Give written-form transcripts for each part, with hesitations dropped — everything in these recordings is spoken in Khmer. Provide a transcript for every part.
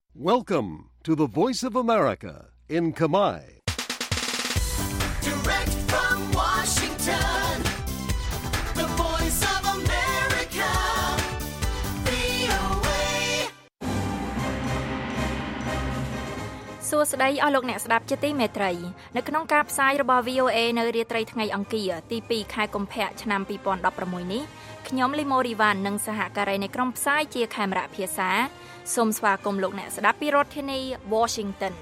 Welcome to the Voice of America in Khmer. Direct from Washington, the Voice of America, VOA. សួស្តីអស់លោកអ្នកស្ដាប់ជាទីមេត្រីនៅក្នុងការផ្សាយរបស់ VOA នៅរាត្រីថ្ងៃអង្គារទី2ខែកុម្ភៈឆ្នាំ2016នេះខ្ញុំលីម៉ូរីវ៉ាន់និងសហការីនៃក្រុមផ្សាយជាខេមរៈភាសាសូមស្វាគមន៍លោកអ្នកស្ដាប់ពីរដ្ឋធានី Washington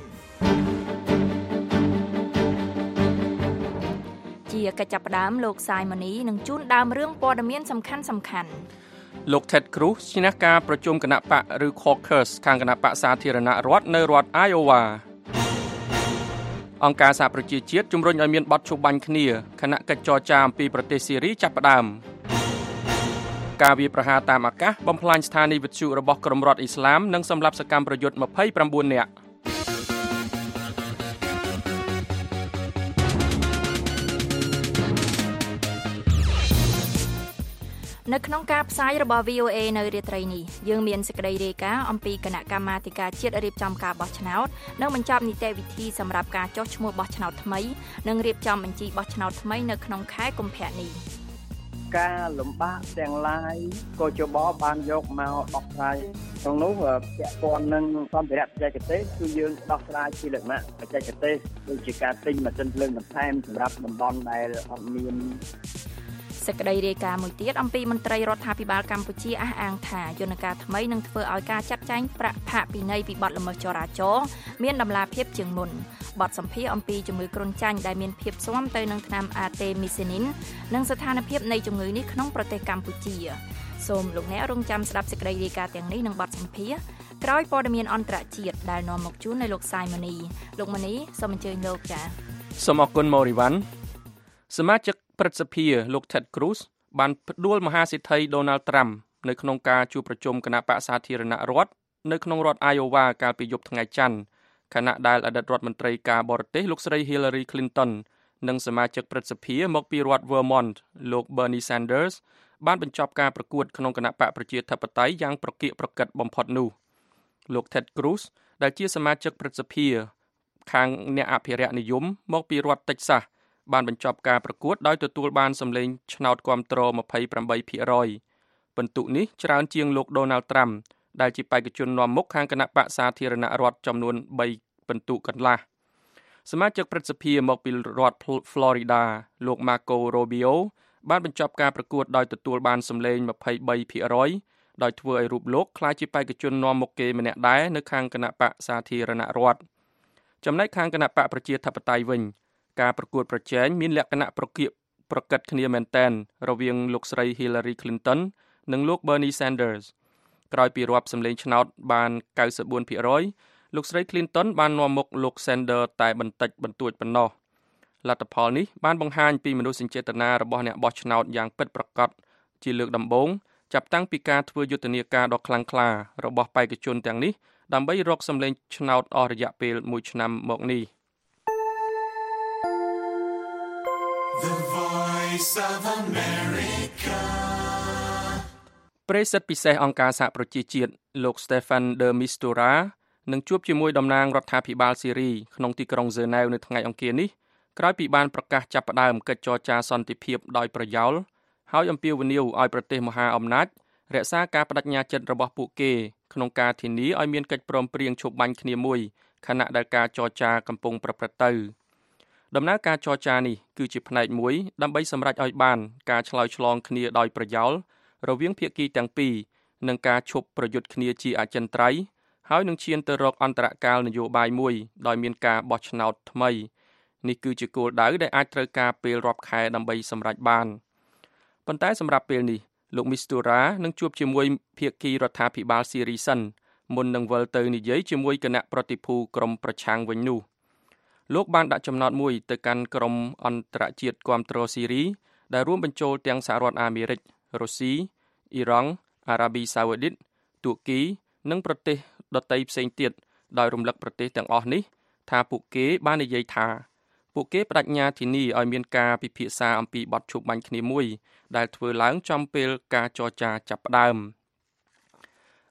ជាកិច្ចចាប់ផ្ដើមលោកសាយម៉ូនីនឹងជូនដើមរឿងព័ត៌មានសំខាន់លោក Ted Cruz ឈ្នះការប្រជុំគណៈបកឬ Caucus ខាងគណៈបកសាធារណរដ្ឋនៅរដ្ឋ Iowa អង្គការសហប្រជាជាតិជំរុញឲ្យមានបទឈប់បាញ់គ្នាខណៈកិច្ចចរចាអំពីប្រទេសស៊ីរីចាប់ផ្ដើមការវាយប្រហារតាមអាកាសបំផ្លាញស្ថានីយ៍វិទ្យុរបស់ក្រុមរដ្ឋអ៊ីស្លាមនិងសម្លាប់សកម្មប្រយុទ្ធ29នាក់នៅក្នុងការផ្សាយរបស់ VOA នៅរាត្រីនេះយើងមានសេចក្តីរាយការណ៍អំពីគណៈកម្មាធិការជាតិរៀបចំការបោះឆ្នោតនិងបញ្ចប់នីតិវិធីសម្រាប់ការចុះឈ្មោះបោះឆ្នោតថ្មីនិងរៀបចំបញ្ជីបោះឆ្នោតថ្មីនៅក្នុងខែកុម្ភៈនេះការលំបាកទាំងឡាយក៏ជបបានយកមកដោះស្រាយក្នុងនោះពាក់ព័ន្ធនឹងសម្ភារៈបច្ចេកទេសគឺយើងដោះស្រាយជាលក្ខណៈបច្ចេកទេសដូចជាការទិញម៉ាស៊ីនភ្លើងបន្ថែមសម្រាប់តំបន់ដែលអត់មានសេចក្តីរាយការណ៍មួយទៀតអំពីមន្ត្រីរដ្ឋាភិបាលកម្ពុជាអះអាងថាយន្តការថ្មីនឹងធ្វើឲ្យការចាត់ចែងប្រាក់ផាកពិន័យពីបទល្មើសចរាចរណ៍មានតម្លាភាពជាងមុនបទសម្ភាសន៍អំពីជំងឺគ្រុនចាញ់ដែលមានភាពស៊ាំទៅនឹងថ្នាំអាតេមីសេនីននិងស្ថានភាពនៃជំងឺនេះក្នុងប្រទេសកម្ពុជាសូមលោកអ្នករងចាំស្ដាប់សេចក្តីរាយការណ៍ទាំងនេះនិងបទសម្ភាសន៍ក្រោយព័ត៌មានអន្តរជាតិដែលនាំមកជូននៅលោកសាយម៉ូនីលោកម៉ូនីសូមអញ្ជើញលោកចា៎សូមអរគុណម៉ូរីវ៉ាន់សមាជិកព្រឹទ្ធសភាលោក Ted Cruz បានផ្ដួលមហាសេដ្ឋី Donald Trump នៅក្នុងការជួបប្រជុំគណៈបក្សសាធារណរដ្ឋនៅក្នុងរដ្ឋ Iowa កាលពីយប់ថ្ងៃច័ន្ទខណៈដែលអតីតរដ្ឋមន្ត្រីការបរទេសលោកស្រី Hillary Clinton និងសមាជិកព្រឹទ្ធសភាមកពីរដ្ឋ Vermont លោក Bernie Sanders បានបញ្ចប់ការប្រកួតក្នុងគណៈបកប្រជាធិបតេយ្យយ៉ាងប្រកៀកប្រកិតបំផុតនោះលោក Ted Cruz ដែលជាសមាជិកព្រឹទ្ធសភាខាងអ្នកអភិរក្សនិយមមកពីរដ្ឋ Texasបានបញ្ចប់ការប្រកួតដោយទទួលបានសម្លេងឆ្នោតគាំទ្រ 28% ពិន្ទុនេះច្រើនជាងលោក Donald Trump ដែលជាបេក្ខជននាំមុខខាងគណៈបក្សសាធារណរដ្ឋចំនួន3ពិន្ទុកន្លះសមាជិកព្រឹទ្ធសភាមកពីរដ្ឋ Florida លោក Marco Rubio បានបញ្ចប់ការប្រកួតដោយទទួលបានសម្លេង 23% ដោយធ្វើឲ្យរូបលោកក្លាយជាបេក្ខជននាំមុខគេម្នាក់ដែរនៅខាងគណៈបក្សសាធារណរដ្ឋចំណែកខាងគណៈបក្សប្រជាធិបតេយ្យវិញការប្រកួតប្រជែងមានលក្ខណៈប្រកៀកប្រកិតគ្នាមែនទែនរវាងលោកស្រី Hillary Clinton និងលោក Bernie Sanders ក្រោយពីរាប់សម្លេងឆ្នោតបាន 94% លោកស្រី Clinton បាននាំមុខលោក Sanders តែបន្តិចបន្តួចប៉ុណ្ណោះលទ្ធផលនេះបានបង្ហាញពីមនោសញ្ចេតនារបស់អ្នកបោះឆ្នោតយ៉ាងពិតប្រាកដជាលើកដំបូងចាប់តាំងពីការធ្វើយុទ្ធនាការដ៏ខ្លាំងក្លារបស់បេក្ខជនទាំងនេះដើម្បីរកសម្លេងឆ្នោតអស់រយៈពេល1ឆ្នាំមកនេះ The Voice of America ប្រេសិតពិសេសអង្គការសហប្រជាជាតិលោក Stefan de Mistura នឹងជួបជាមួយតំណាងរដ្ឋាភិបាលស៊ីរីក្នុងទីក្រុងហ្សឺណែវនៅថ្ងៃអង្គារនេះក្រោយពីបានប្រកាសចាប់ផ្ដើមកិច្ចចរចាសន្តិភាពដោយប្រយោលហើយអំពាវនាវឲ្យប្រទេសមហាអំណាចរក្សាការបដិញ្ញាចិត្តរបស់ពួកគេក្នុងការធានាឲ្យមានកិច្ចព្រមព្រៀងឈប់បាញ់គ្នាមួយខណៈដែលការចរចាកំពុងប្រព្រឹត្តទៅដំណើរការចរចានេះគឺជាផ្នែកមួយដើម្បីសម្រេចឲ្យបានការឆ្លើយឆ្លងគ្នាដោយប្រយោលរវាងភាគីទាំងពីរនិងការឈប់ប្រយុទ្ធគ្នាជាអចិន្ត្រៃយ៍ហើយនឹងឈានទៅរកអន្តរកាលនយោបាយមួយដោយមានការបោះឆ្នោតថ្មីនេះគឺជាគោលដៅដែលអាចត្រូវការពេលរាប់ខែដើម្បីសម្រេចបានប៉ុន្តែសម្រាប់ពេលនេះលោក Mistura នឹងជួបជាមួយភាគីរដ្ឋាភិបាលស៊ីរីសិនមុននឹងវិលទៅនិយាយជាមួយគណៈប្រតិភូក្រុមប្រឆាំងវិញនោះលោកបានដាក់ចំណោទមួយទៅកាន់ក្រុមអន្តរជាតិគាំទ្រស៊ីរីដែលរួមបញ្ចូលទាំងសហរដ្ឋអាមេរិករុស្ស៊ីអ៊ីរ៉ង់អារ៉ាប៊ីសាអូឌីតទួរគីនិងប្រទេសដទៃផ្សេងទៀតដោយរំលឹកប្រទេសទាំងអស់នេះថាពួកគេបាននិយាយថាពួកគេបដិញ្ញាធានាឲ្យមានការពិភាក្សាអំពីបទឈប់បាញ់គ្នាមួយដែលធ្វើឡើងចំពេលការចរចាចាប់ផ្ដើម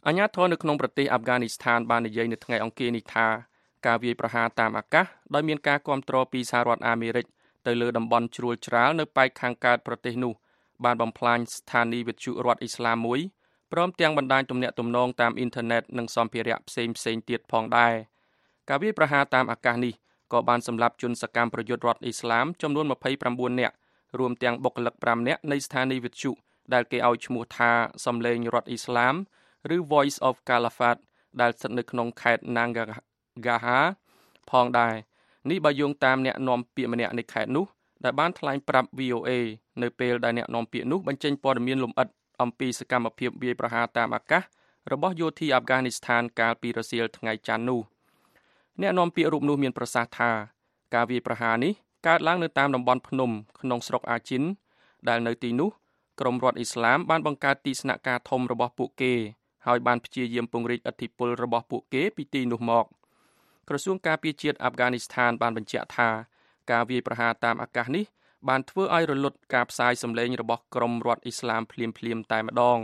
អាជ្ញាធរនៅក្នុងប្រទេសអាហ្វហ្គានីស្ថានបាននិយាយនៅថ្ងៃអង្គារនេះថាការវាយប្រហារតាមអាកាសដោយមានការគាំទ្រពីសហរដ្ឋអាមេរិកទៅលើតំបន់ជ្រួលច្រាលនៅប៉ែកខាងកើតប្រទេសនោះបានបំផ្លាញស្ថានីយវិទ្យុរដ្ឋអ៊ីស្លាមមួយព្រមទាំងបណ្ដាញទំនាក់ទំនងតាមអ៊ីនធឺណិតនិងសម្ភារៈផ្សេងៗទៀតផងដែរការវាយប្រហារតាមអាកាសនេះក៏បានសម្លាប់ជនសកម្មប្រយុទ្ធរដ្ឋអ៊ីស្លាមចំនួន29នាក់រួមទាំងបុគ្គលិក5នាក់នៃស្ថានីយវិទ្យុដែលគេឲ្យឈ្មោះថាសំឡេងរដ្ឋអ៊ីស្លាមឬ Voice of Caliphate ដែលស្ថិតនៅក្នុងខេត្ត Nangarhar ផងដែរនេះបើយោងតាមអ្នកនាំពាក្យម្នាក់នៃខេត្តនោះដែលបានថ្លែងប្រាប់ VOA នៅពេលដែលអ្នកនាំពាក្យនោះបញ្ចេញព័ត៌មានលម្អិតអំពីសកម្មភាពវាយប្រហារតាមអាកាសរបស់យោធាអាហ្វហ្គានីស្ថានកាលពីរសៀលថ្ងៃច័ន្ទនោះអ្នកនាំពាក្យរូបនោះមានប្រសាសន៍ថាការវាយប្រហារនេះកើតឡើងនៅតាមតំបន់ភ្នំក្នុងស្រុកអាជីនដែលនៅទីនោះក្រុមរដ្ឋអ៊ីស្លាមបានបង្កើតទីស្នាក់ការធំរបស់ពួកគេហើយបានព្យាយាមពង្រីកឥទ្ធិពលរបស់ពួកគេពីទីនោះមកក្រសួងការពារជាតិអាហ្វហ្គានីស្ថានបានបញ្ជាក់ថាការវាយប្រហារតាមអាកាសនេះបានធ្វើឲ្យរលត់ការផ្សាយសម្លេងរបស់ក្រុមរដ្ឋអ៊ីស្លាមភ្លាមៗតែម្ដង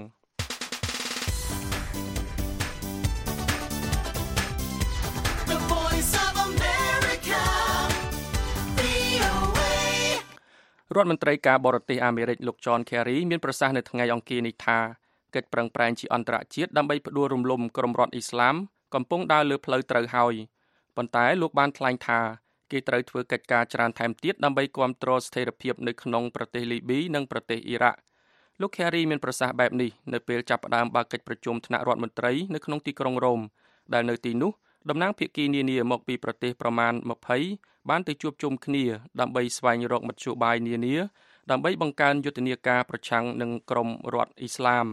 រដ្ឋមន្ត្រីការបរទេសអាមេរិកលោក John Kerry មានប្រសាសន៍នៅថ្ងៃអង្គារនេះថាកិច្ចប្រឹងប្រែងជាអន្តរជាតិដើម្បីផ្ដួលរំលំក្រុមរដ្ឋអ៊ីស្លាមកំពុងដើរលើផ្លូវត្រូវហើយប៉ុន្តែលោកបានថ្លែងថាគេត្រូវធ្វើកិច្ចការច្រើនថែមទៀតដើម្បីគាំទ្រស្ថិរភាពនៅក្នុងប្រទេសលីប៊ីនិងប្រទេសអ៊ីរ៉ាក់លោក Kerry មានប្រសាសន៍បែបនេះនៅពេលចាប់ផ្ដើមបើកកិច្ចប្រជុំថ្នាក់រដ្ឋមន្ត្រីនៅក្នុងទីក្រុងរ៉ូមដែលនៅទីនោះតំណាងភាគីនានាមកពីប្រទេសប្រមាណ20បានទៅជួបជុំគ្នាដើម្បីស្វែងរកមធ្យោបាយនានាដើម្បីបង្កើនយុទ្ធនាការប្រឆាំងនឹងក្រុមរដ្ឋអ៊ីស្លាម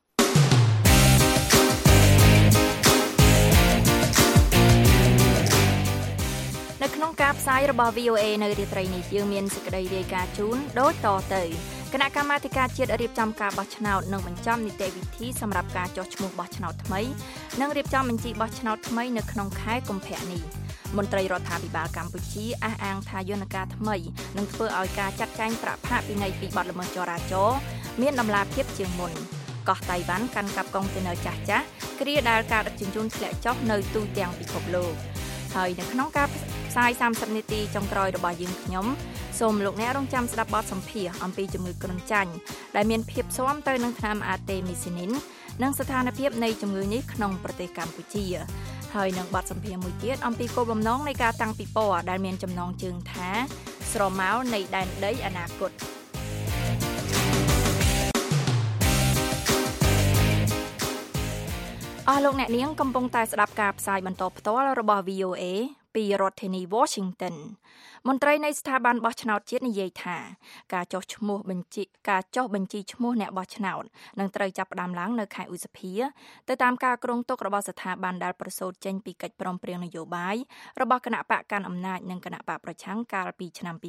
នៅក្នុងការផ្សាយរបស់ VOA នៅរាត្រីនេះយើងមានសេចក្តីរាយការណ៍ជូនដូចតទៅគណៈកម្មាធិការជាតិរៀបចំការបោះឆ្នោតនិងបញ្ចំនីតិវិធីសម្រាប់ការចុះឈ្មោះបោះឆ្នោតថ្មីនិងរៀបចំបញ្ជីបោះឆ្នោតថ្មីនៅក្នុងខែកុម្ភៈនេះមន្ត្រីរដ្ឋាភិបាលកម្ពុជាអះអាងថាយន្តការថ្មីនឹងធ្វើឲ្យការចាត់ចែងប្រាក់ផាកពិន័យពីបទល្មើសចរាចរណ៍មានតម្លាភាពជាងមុនកោះតៃវ៉ាន់កាន់កាប់កុងតឺន័រចាស់ៗគ្រាដែលការដឹកជញ្ជូនធ្លាក់ចុះនៅទូទាំងពិភពលោកហើយនៅក្នុងការផ្សាយ30នាទីចុងក្រោយរបស់យើងខ្ញុំសូមលោកអ្នករងចាំស្ដាប់បទសម្ភាសន៍អំពីជំងឺគ្រុនចាញ់ដែលមានភាពស៊ាំទៅនឹងថ្នាំអាតេមីស៊ីនីននិងស្ថានភាពនៃជំងឺនេះក្នុងប្រទេសកម្ពុជាហើយនឹងបទសម្ភាសន៍មួយទៀតអំពីគោលបំណងនៃការតាំងពិព័រណ៍ដែលមានចំណងជើងថាស្រមោលនៃដែនដីអនាគតអស់លោកអ្នកនាងកំពុងតែស្ដាប់ការផ្សាយបន្តផ្ទាល់របស់ VOA ពីរដ្ឋធានី Washington មន្ត្រីនៃស្ថាប័នបោះឆ្នោតជាតិនិយាយថាការចុះបញ្ជីឈ្មោះអ្នកបោះឆ្នោតនឹងត្រូវចាប់ផ្ដើមឡើងនៅខែឧសភាទៅតាមការគ្រោងទុករបស់ស្ថាប័នដែលប្រសូតចេញពីកិច្ចព្រមព្រៀងនយោបាយរបស់គណៈបកកាន់អំណាចនិងគណៈបកប្រឆាំងកាលពីឆ្នាំ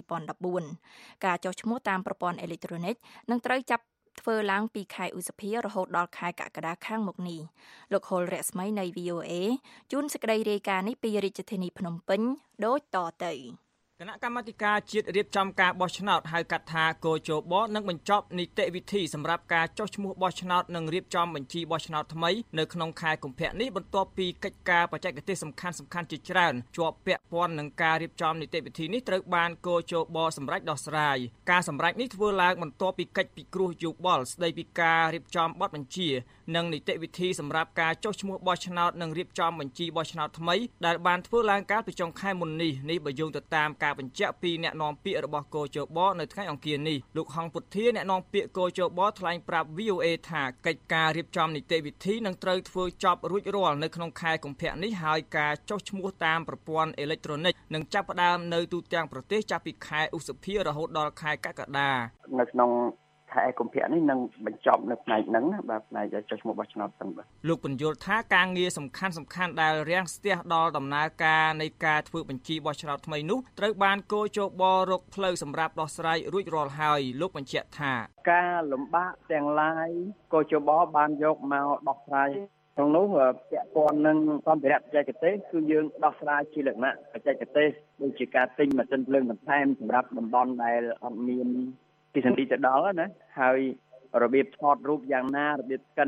2014ការចុះឈ្មោះតាមប្រព័ន្ធអេឡិចត្រូនិកនឹងត្រូវចាប់ធ្វើឡើងពីខែឧសភារហូតដល់ខែកក្កដាខាងមុខនេះលោកហុលរស្មីនៃ VOA ជូនសេចក្តីរាយការណ៍នេះពីរាជធានីភ្នំពេញដូចតទៅគណៈកម្មាធិការជាតិរៀបចំការបោះឆ្នោតហៅកាត់ថាកោជបនឹងបញ្ចប់នីតិវិធីសម្រាប់ការចុះឈ្មោះបោះឆ្នោតនិងរៀបចំបញ្ជីបោះឆ្នោតថ្មីនៅក្នុងខែកុម្ភៈនេះបន្ទាប់ពីកិច្ចការបច្ចេកទេសសំខាន់ៗជាច្រើនជាប់ពាក់ព័ន្ធនឹងការរៀបចំនីតិវិធីនេះត្រូវបានកោជបសម្រេចដោះស្រាយការសម្រេចនេះធ្វើឡើងបន្ទាប់ពីកិច្ចពិគ្រោះយោបល់ស្ដីពីការរៀបចំបទបញ្ជានិងនីតិវិធីសម្រាប់ការចុះឈ្មោះបោះឆ្នោតនិងរៀបចំបញ្ជីបោះឆ្នោតថ្មីដែលបានធ្វើឡើងកាលពីចុងខែមុននេះបើយោងទៅតាមការបញ្ជាក់ពីអ្នកនាំពាក្យរបស់កោជបនៅថ្ងៃអង្គារនេះលោកហងពុទ្ធាអ្នកនាំពាក្យកោជបថ្លែងប្រាប់ VOA ថាកិច្ចការរៀបចំនីតិវិធីនឹងត្រូវធ្វើចប់រួចរាល់នៅក្នុងខែកុម្ភៈនេះហើយការចុះឈ្មោះតាមប្រព័ន្ធអេឡិចត្រូនិកនឹងចាប់ផ្ដើមនៅទូទាំងប្រទេសចាប់ពីខែឧសភារហូតដល់ខែកក្កដានៅក្នុងខែកុម្ភៈនេះនឹងបញ្ចប់នៅផ្នែកហ្នឹងបាទផ្នែកចុះឈ្មោះបោះឆ្នោតទាំងបាទលោកបញ្យល់ថាការងារសំខាន់ដែលរាំងស្ទះដល់ដំណើរការនៃការធ្វើបញ្ជីបោះឆ្នោតថ្មីនោះត្រូវបានកោជបរកផ្លូវសម្រាប់ដោះស្រាយរួចរាល់ហើយលោកបញ្ជាក់ថាការលំបាកទាំងឡាយកោជបបានយកមកដោះស្រាយក្នុងនោះពាក់ព័ន្ធនឹងសម្ភារៈបច្ចេកទេសគឺយើងដោះស្រាយជាលក្ខណៈបច្ចេកទេសដូចជាការទិញម៉ាស៊ីនភ្លើងបន្ថែមសម្រាប់តំបន់ដែលអត់មានទីសន្តិទៅដល់ណាហើយរបៀបថតរូបយ៉ាងណារបៀបស្កែន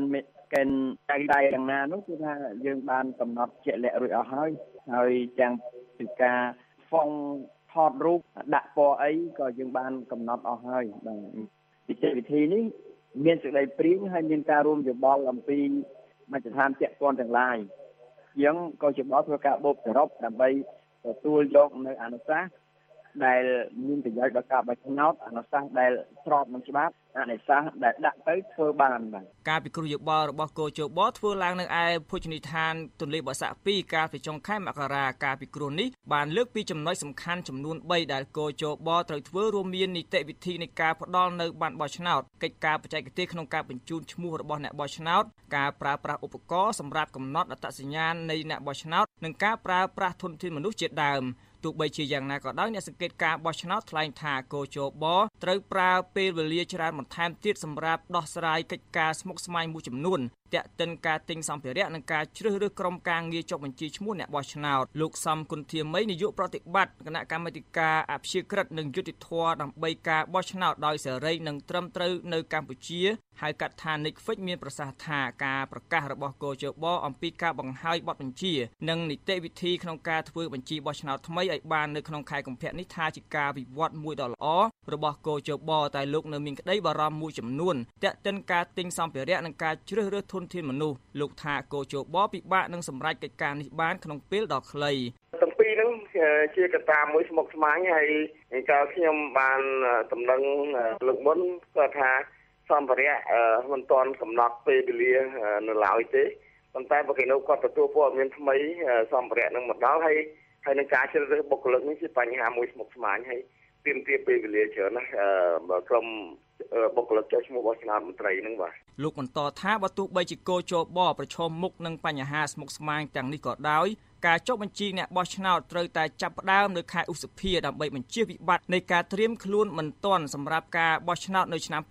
កេនដៃយ៉ាងណានោះគឺថាយើងបានកំណត់ជាក់លាក់រួចអស់ហើយទាំងពីការហ្វុងថតរូបដាក់ពណ៌អីក៏យើងបានកំណត់អស់ហើយបាទវិធីនេះមានសេចក្តីព្រៀងហើយមានការរួមយោបល់អំពីមជ្ឈដ្ឋានពាក់ព័ន្ធទាំងឡាយយើងក៏ជាបទធ្វើការបូកសរុបដើម្បីទទួលយកនៅអនុសាសន៍ដែលមានប្រយោជន៍ដល់ការបោះឆ្នោតអនុសាសន៍ដែលស្របនឹងច្បាប់អនុសាសន៍ដែលដាក់ទៅធ្វើបានបាទការពិគ្រោះយោបល់របស់គោជបធ្វើឡើងនៅឯភោជនីយដ្ឋានទន្លេបសាក់2កាលពីចុងខែមករាការពិគ្រោះនេះបានលើកពីចំណុចសំខាន់ចំនួន3ដែលគោជបត្រូវធ្វើរួមមាននីតិវិធីនៃការផ្ដល់នៅប័ណ្ណបោះឆ្នោតកិច្ចការបច្ចេកទេសក្នុងការបញ្ជូនឈ្មោះរបស់អ្នកបោះឆ្នោតការប្រើប្រាស់ឧបករណ៍សម្រាប់កំណត់អត្តសញ្ញាណនៃអ្នកបោះឆ្នោតនិងការប្រើប្រាស់ធនធានមនុស្សជាដើមទោះបីជាយ៉ាងណាក៏ដោយអ្នកសង្កេតការបោះឆ្នោតថ្លែងថាគោជបត្រូវប្រើពេលវេលាច្រើនបន្ថែមទៀតសម្រាប់ដោះស្រាយកិច្ចការស្មុគស្មាញមួយចំនួនទាក់ទិនការទិញសម្ភារៈនិងការជ្រើសរើសក្រុមការងារចុះបញ្ជីឈ្មោះអ្នកបោះឆ្នោតលោកសំគុណធាមីនាយកប្រតិបត្តិគណៈកម្មាធិការអព្យាក្រឹតនិងយុតិធធម៌ដើម្បីការបោះឆ្នោតដោយសេរីនិងត្រឹមត្រូវនៅកម្ពុជាហៅកាត់ថា NICFIX មានប្រសាសន៍ថាការប្រកាសរបស់គោជបអំពីការបង្ហាញបទបញ្ជានិងនីតិវិធីក្នុងការធ្វើបញ្ជីបោះឆ្នោតថ្មីឲ្យបាននៅក្នុងខែកុម្ភៈនេះថាជាការវិវត្តមួយដ៏ល្អរបស់គោជបតែលោកនៅមានក្តីបារម្ភមួយចំនួនទាក់ទិនការទិញសម្ភារៈនិងការជ្រើសរើសធនធានមនុស្សលោកថាគោជបពិបាកនឹងសម្រេចកិច្ចការនេះបានក្នុងពេលដ៏ខ្លីទាំងពីរហ្នឹងជាកត្តាមួយស្មុគស្មាញហើយកាលខ្ញុំបានដំណឹងលោកមុនគាត់ថាសម្ភារៈមិនទាន់កំណត់ពេលវេលានៅឡើយទេប៉ុន្តែបើគេនៅគាត់ទទួលព័ត៌មានថ្មីសម្ភារៈនឹងមកដល់ហើយនឹងការជ្រើសរើសបុគ្គលិកនេះជាបញ្ហាមួយស្មុគស្មាញហើយទាមទារពេលវេលាច្រើនណាស់ក្រុមបុគ្គលិកចុះឈ្មោះបោះឆ្នោតមន្ត្រីហ្នឹងបាទលោកបន្តថាបើទោះបីជាគោជបប្រឈមមុខនឹងបញ្ហាស្មុគស្មាញទាំងនេះក៏ដោយការចុះបញ្ជីអ្នកបោះឆ្នោតត្រូវតែចាប់ផ្ដើមនៅខែឧសភាដើម្បីបញ្ជៀសវិបត្តិនៃការត្រៀមខ្លួនមិនទាន់សម្រាប់ការបោះឆ្នោតនៅឆ្នាំ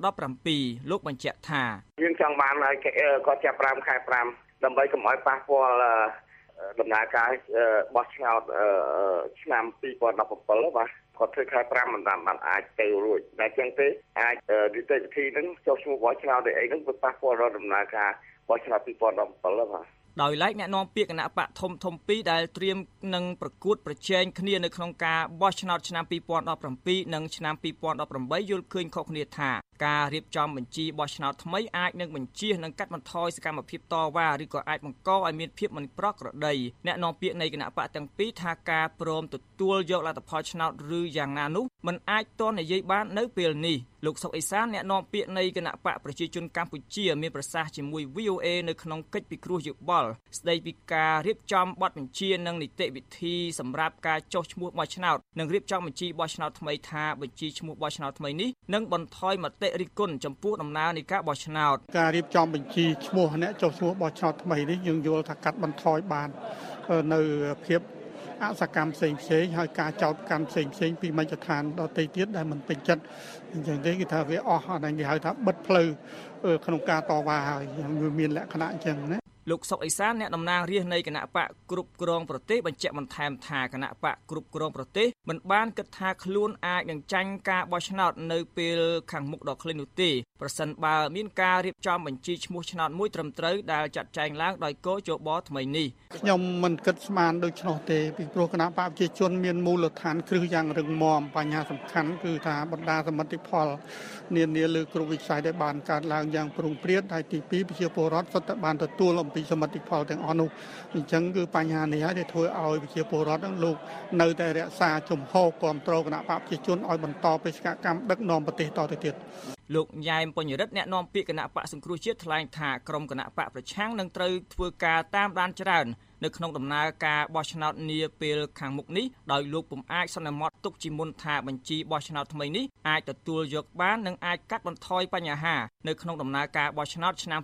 2017លោកបញ្ជាក់ថាយើងចង់បានឲ្យគាត់ចាប់ផ្ដើមខែ5ដើម្បីកុំឲ្យប៉ះពាល់ដំណើរការបោះឆ្នោតឆ្នាំ2017បាទគាត់ធ្វើខែ5មិនបានអាចទៅរួចតែចឹងទេអាចនីតិវិធីហ្នឹងចុះឈ្មោះបោះឆ្នោតអីហ្នឹងវាប៉ះពាល់ដល់ដំណើរការបោះឆ្នោត2017បាទដោយឡែកអ្នកនាំពាក្យគណៈបកធំ2ដែលត្រៀមនឹងប្រកួតប្រជែងគ្នានៅក្នុងការបោះឆ្នោតឆ្នាំ2017និងឆ្នាំ2018យល់ឃើញខុសគ្នាថាការរៀបចំបញ្ជីបោះឆ្នោតថ្មីអាចនឹងបញ្ជៀសនិងកាត់បន្ថយសកម្មភាពតវ៉ាឬក៏អាចបង្កឲ្យមានភាពមិនប្រក្រតីអ្នកនាំពាក្យនៃគណៈបកទាំងពីរថាការព្រមទទួលយកលទ្ធផលឆ្នោតឬយ៉ាងណានោះមិនអាចទាន់និយាយបាននៅពេលនេះលោកសុកអេសានអ្នកនាំពាក្យនៃគណៈបកប្រជាជនកម្ពុជាមានប្រសាសន៍ជាមួយ VOA នៅក្នុងកិច្ចពិគ្រោះយោបល់ស្ដីពីការរៀបចំបទបញ្ជានិងនីតិវិធីសម្រាប់ការចុះឈ្មោះបោះឆ្នោតនិងរៀបចំបញ្ជីបោះឆ្នោតថ្មីថាបញ្ជីឈ្មោះបោះឆ្នោតថ្មីនេះនឹងបន្ថយមតិរិះគន់ចំពោះដំណើរនៃការបោះឆ្នោតការរៀបចំបញ្ជីឈ្មោះអ្នកចុះឈ្មោះបោះឆ្នោតថ្មីនេះយើងយល់ថាកាត់បន្ថយបាននៅភាពអសកម្មផ្សេងហើយការចោទកាន់ផ្សេងពីមជ្ឈដ្ឋានដទៃទៀតដែលមិនពេញចិត្តអញ្ចឹងទេគឺថាវាអស់អានេះគេហៅថាបិទផ្លូវក្នុងការតវ៉ាហើយវាមានលក្ខណៈអញ្ចឹងណាលោកសុកអេសានអ្នកតំណាងរាស្ត្រនៃគណៈបកគ្រប់គ្រងប្រទេសបញ្ជាក់បន្ថែមថាគណៈបកគ្រប់គ្រងប្រទេសមិនបានគិតថាខ្លួនអាចនឹងចាញ់ការបោះឆ្នោតនៅពេលខាងមុខដ៏ខ្លីនោះទេប្រសិនបើមានការរៀបចំបញ្ជីឈ្មោះឆ្នោតមួយត្រឹមត្រូវដែលចាត់ចែងឡើងដោយគោជបថ្មីនេះខ្ញុំមិនគិតស្មានដូច្នោះទេពីព្រោះគណៈបកប្រជាជនមានមូលដ្ឋានគ្រឹះយ៉ាងរឹងមាំបញ្ហាសំខាន់គឺថាបណ្ដាសមិទ្ធផលនានាលើគ្រប់វិស័យដែលបានកើតឡើងយ៉ាងប្រុងប្រៀបហើយទី2ប្រជាពលរដ្ឋសុទ្ធតែបានទទួលអំពីសមិទ្ធផលទាំងអស់នោះអញ្ចឹងគឺបញ្ហានេះហើយដែលធ្វើឲ្យប្រជាពលរដ្ឋនឹងលោកនៅតែរក្សាជំហរគ្រប់គ្រងគណៈបកប្រជាជនឲ្យបន្តបេសកកម្មដឹកនាំប្រទេសតទៅទៀតលោកញ៉ែមបញ្ញរិទ្ធអ្នកនាំពាក្យគណៈបកសង្គ្រោះជាតិថ្លែងថាក្រុមគណៈបកប្រឆាំងនឹងត្រូវធ្វើការតាមដានច្រើននៅក្នុងដំណើរការបោះឆ្នោតនាពេលខាងមុខនេះដោយលោកពុំអាចសន្មត់ទុកជាមុនថាបញ្ជីបោះឆ្នោតថ្មីនេះអាចទទួលយកបាននិងអាចកាត់បន្ថយបញ្ហានៅក្នុងដំណើរការបោះឆ្នោតឆ្នាំ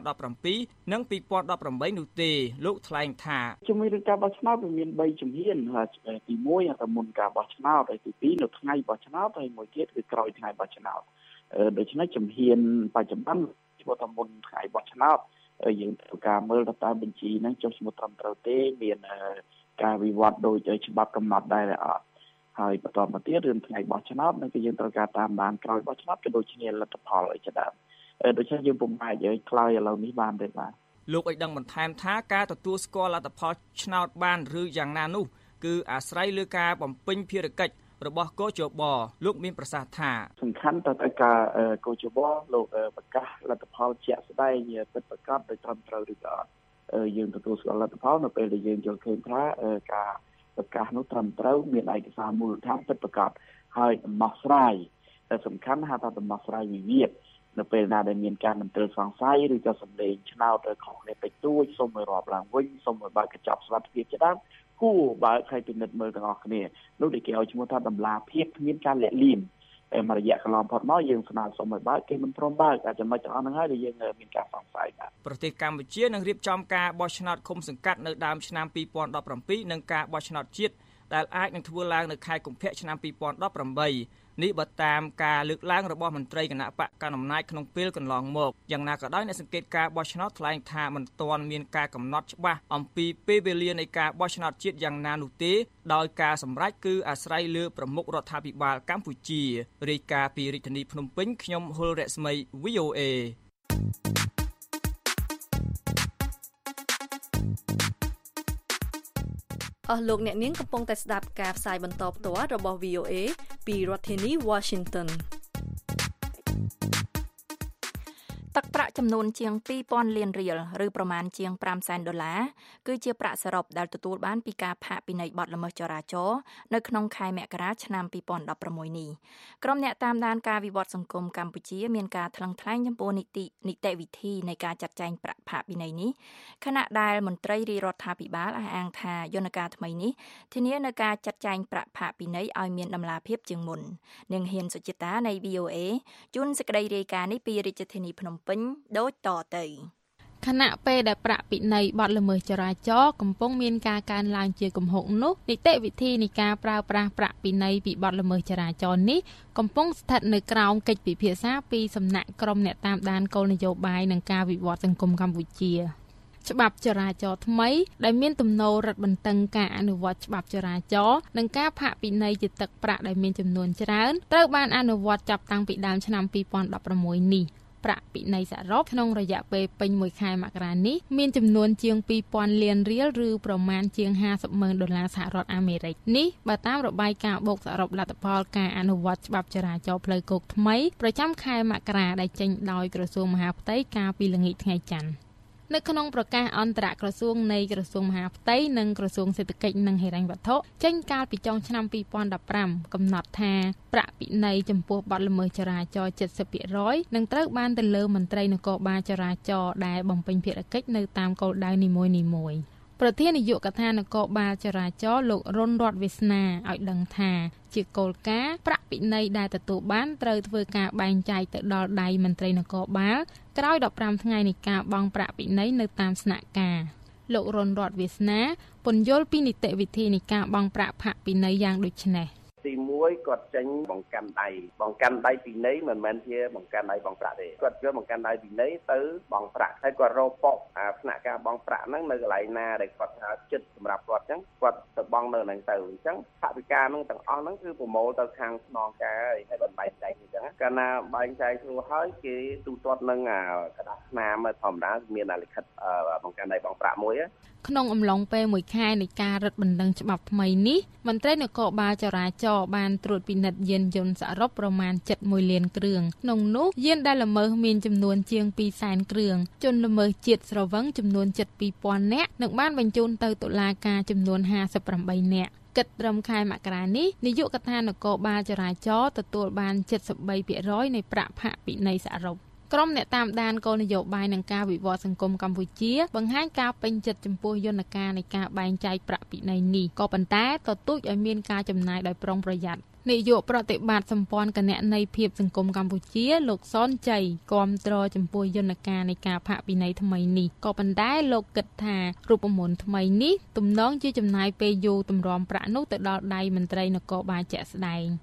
2017និង2018នោះទេលោកថ្លែងថាជាមួយនឹងការបោះឆ្នោតវាមាន3ជំហានទី1ទៅមុនការបោះឆ្នោតហើយទី2នៅថ្ងៃបោះឆ្នោតហើយមួយទៀតគឺក្រោយថ្ងៃបោះឆ្នោតដូច្នេះជំហានបច្ចុប្បន្នធ្វើទៅមុនថ្ងៃបោះឆ្នោតយើងត្រូវការមើលតើបញ្ជីហ្នឹងចុះឈ្មោះត្រឹមត្រូវទេមានការវិវត្តដោយច្បាប់កំណត់ដែរអត់ហើយបន្តមកទៀតរឿងថ្ងៃបោះឆ្នោតនឹងគឺយើងត្រូវការតាមដានក្រោយបោះឆ្នោតក៏ដូចជាលទ្ធផលអីជាដើមដូច្នេះយើងពុំអាចឲ្យខ្លាយឥឡូវនេះបានទេបាទលោកឲ្យដឹងបន្ថែមថាការទទួលស្គាល់លទ្ធផលឆ្នោតបានឬយ៉ាងណានោះគឺអាស្រ័យលើការបំពេញភារកិច្ចរបស់កោជបលោកមានប្រសាសន៍ថាសំខាន់តើការកោជបលោកប្រកាសលទ្ធផលជាក់ស្ដែងពិតប្រាកដដោយត្រឹមត្រូវឬក៏យើងទទួលស្គាល់លទ្ធផលនៅពេលដែលយើងយល់ឃើញថាការប្រកាសនោះត្រឹមត្រូវមានឯកសារមូលដ្ឋានពិតប្រាកដហើយដំណោះស្រាយតែសំខាន់ថាដំណោះស្រាយវិវាទនៅពេលណាដែលមានការមន្ទិលសង្ស័យឬក៏សម្លេងឆ្នោតខុសគ្នាតិចតួចសូមឲ្យរាប់ឡើងវិញសូមឲ្យបើកកញ្ចប់សុវត្ថិភាពជាដើមគួរបើកឲ្យពិនិត្យមើលទាំងអស់គ្នានោះដែលគេឲ្យឈ្មោះថាតម្លាភាពគ្មានការលាក់លៀមមួយរយៈកន្លងផុតមកយើងស្នើសុំឲ្យបើកគេមិនព្រមបើកតែចំណុចទាំងអស់ហ្នឹងហើយដែលយើងមានការសង្ស័យបាទប្រទេសកម្ពុជានឹងរៀបចំការបោះឆ្នោតឃុំសង្កាត់នៅដើមឆ្នាំ2017និងការបោះឆ្នោតជាតិដែលអាចនឹងធ្វើឡើងនៅខែកុម្ភៈឆ្នាំ2018នេះបើតាមការលើកឡើងរបស់មន្ត្រីគណៈបកកណ្ដាលអំណាចក្នុងពេលកន្លងមកយ៉ាងណាក៏ដោយអ្នកសង្កេតការបោះឆ្នោតថ្លែងថាមិនទាន់មានការកំណត់ច្បាស់អំពីពេលវេលានៃការបោះឆ្នោតជាតិយ៉ាងណានោះទេដោយការសម្រេចគឺអាស្រ័យលើប្រមុខរដ្ឋាភិបាលកម្ពុជារាយការណ៍ពីរាជធានីភ្នំពេញខ្ញុំហុលរស្មី VOA អស់លោកអ្នកនាងកំពុងតែស្ដាប់ការផ្សាយបន្តផ្ទាល់របស់ VOA ពីរដ្ឋធានី Washington ទឹកប្រាក់ចំនួនជាង 2,000 លានរៀលឬប្រមាណជាង $500,000 គឺជាប្រាក់សរុបដែលទទួលបានពីការផាកពិន័យបទល្មើសចរាចរណ៍នៅក្នុងខែមករាឆ្នាំ2016នេះក្រុមអ្នកតាមដានការវិវត្តសង្គមកម្ពុជាមានការថ្លឹងថ្លែងចំពោះនីតិវិធីនៃការចាត់ចែងប្រាក់ផាកពិន័យនេះខណៈដែលមន្ត្រីរាជរដ្ឋាភិបាលអះអាងថាយន្តការថ្មីនេះធានានៅការចាត់ចែងប្រាក់ផាកពិន័យឲ្យមានតម្លាភាពជាងមុននាងហ៊ានសុចិតានៃ VOA ជួនសេចក្តីរាយការណ៍នេះពីរាជធានីភ្នំពេញដូចតទៅខណៈពេលដែលប្រាក់ពិន័យបទល្មើសចរាចរណ៍កំពុងមានការកើនឡើងជាគំហុកនោះនីតិវិធីនៃការប្រើប្រាស់ប្រាក់ពិន័យពីបទល្មើសចរាចរណ៍នេះកំពុងស្ថិតនៅក្រោមកិច្ចពិភាក្សាពីសំណាក់ក្រុមអ្នកតាមដានគោលនយោបាយនិងការវិវត្តសង្គមកម្ពុជាច្បាប់ចរាចរណ៍ថ្មីដែលមានទំនោររឹតបន្តឹងការអនុវត្តច្បាប់ចរាចរណ៍និងការផាកពិន័យជាទឹកប្រាក់ដែលមានចំនួនច្រើនត្រូវបានអនុវត្តចាប់តាំងពីដើមឆ្នាំ2016នេះប្រាក់ពិន័យសរុបក្នុងរយៈពេលពេញ1ខែមករានេះមានចំនួនជាង 2,000 លានរៀលឬប្រមាណជាង$50,000សហរដ្ឋអាមេរិកនេះបើតាមរបាយការណ៍បូកសរុបលទ្ធផលការអនុវត្តច្បាប់ចរាចរណ៍ផ្លូវគោកថ្មីប្រចាំខែមករាដែលចេញដោយក្រសួងមហាផ្ទៃកាលពីល្ងាចថ្ងៃច័ន្ទនៅក្នុងប្រកាសអន្តរក្រសួងនៃក្រសួងមហាផ្ទៃនិងក្រសួងសេដ្ឋកិច្ចនិងហិរញ្ញវត្ថុចេញកាលពីចុងឆ្នាំ2015កំណត់ថាប្រាក់ពិន័យចំពោះបទល្មើសចរាចរណ៍ 70% នឹងត្រូវបានទៅលើមន្ត្រីនគរបាលចរាចរណ៍ដែលបំពេញភារកិច្ចនៅតាមគោលដៅនីមួយៗប្រធាននាយកដ្ឋាននគរបាលចរាចរណ៍លោករុនរតវាសនាឲ្យដឹងថាជាគោលការណ៍ប្រាក់ពិន័យដែលទទួលបានត្រូវធ្វើការបែងចែកទៅដល់ដៃមន្ត្រីនគរបាលក្រោយ15ថ្ងៃនៃការបង់ប្រាក់ពិន័យនៅតាមស្នាក់ការលោករុនរតវាសនាពន្យល់ពីនីតិវិធីនៃការបង់ប្រាក់ផាកពិន័យយ៉ាងដូចនេះទី1គាត់ចេញបង្កាន់ដៃពិន័យមិនមែនជាបង្កាន់ដៃបង់ប្រាក់ទេគាត់យកបង្កាន់ដៃពិន័យទៅបង់ប្រាក់ហើយគាត់រកប៉ុកផ្នែកការបង់ប្រាក់ហ្នឹងនៅកន្លែងណាដែលគាត់ថាចិត្តសម្រាប់គាត់អញ្ចឹងគាត់ទៅបង់នៅហ្នឹងទៅអញ្ចឹងថវិកាហ្នឹងទាំងអស់ហ្នឹងគឺប្រមូលទៅខាងស្នងការហើយបែងចែកអញ្ចឹងកាលណាបែងចែកស្រួលហើយគេទូទាត់នឹងกระดาษស្នាមធម្មតាមានលិខិតបង្កាន់ដៃបង់ប្រាក់មួយក្នុងអំឡុងពេល1ខែនៃការរឹតបន្តឹងច្បាប់ថ្មីនេះមន្ត្រីនគរបាលចរាចរណ៍បានត្រួតពិនិត្យយានយន្តសរុបប្រមាណ71លានគ្រឿងក្នុងនោះយានដែលល្មើសមានចំនួនជាង 200,000 គ្រឿងជនល្មើសជាតិស្រវឹងចំនួន 72,000 នាក់និងបានបញ្ជូនទៅតុលាការចំនួន 58 នាក់គិតត្រឹមខែមករានេះនាយកដ្ឋាននគរបាលចរាចរណ៍ទទួលបាន 73% នៃប្រាក់ផាកពិន័យសរុបក្រុមអ្នកតាមដានគោលនយោបាយនិងការវិវត្តសង្គមកម្ពុជាបង្ហាញការពេញចិត្តចំពោះយន្តការនៃការបែងចែកប្រាក់ពិន័យនេះក៏ប៉ុន្តែទទូចឲ្យមានការចំណាយដោយប្រុងប្រយ័ត្ននាយកប្រតិបត្តិសម្ព័ន្ធគណនេយ្យភាពសង្គមកម្ពុជាលោកសនជ័យគាំទ្រចំពោះយន្តការនៃការផាកពិន័យថ្មីនេះក៏ប៉ុន្តែលោកគិតថារូបមន្តថ្មីនេះទំនងជាចំណាយពេលយូរទម្រាំប្រាក់នោះទៅដល់ដៃមន្ត្រីនគរបាលជាក់ស្ដែងរូបមន្ត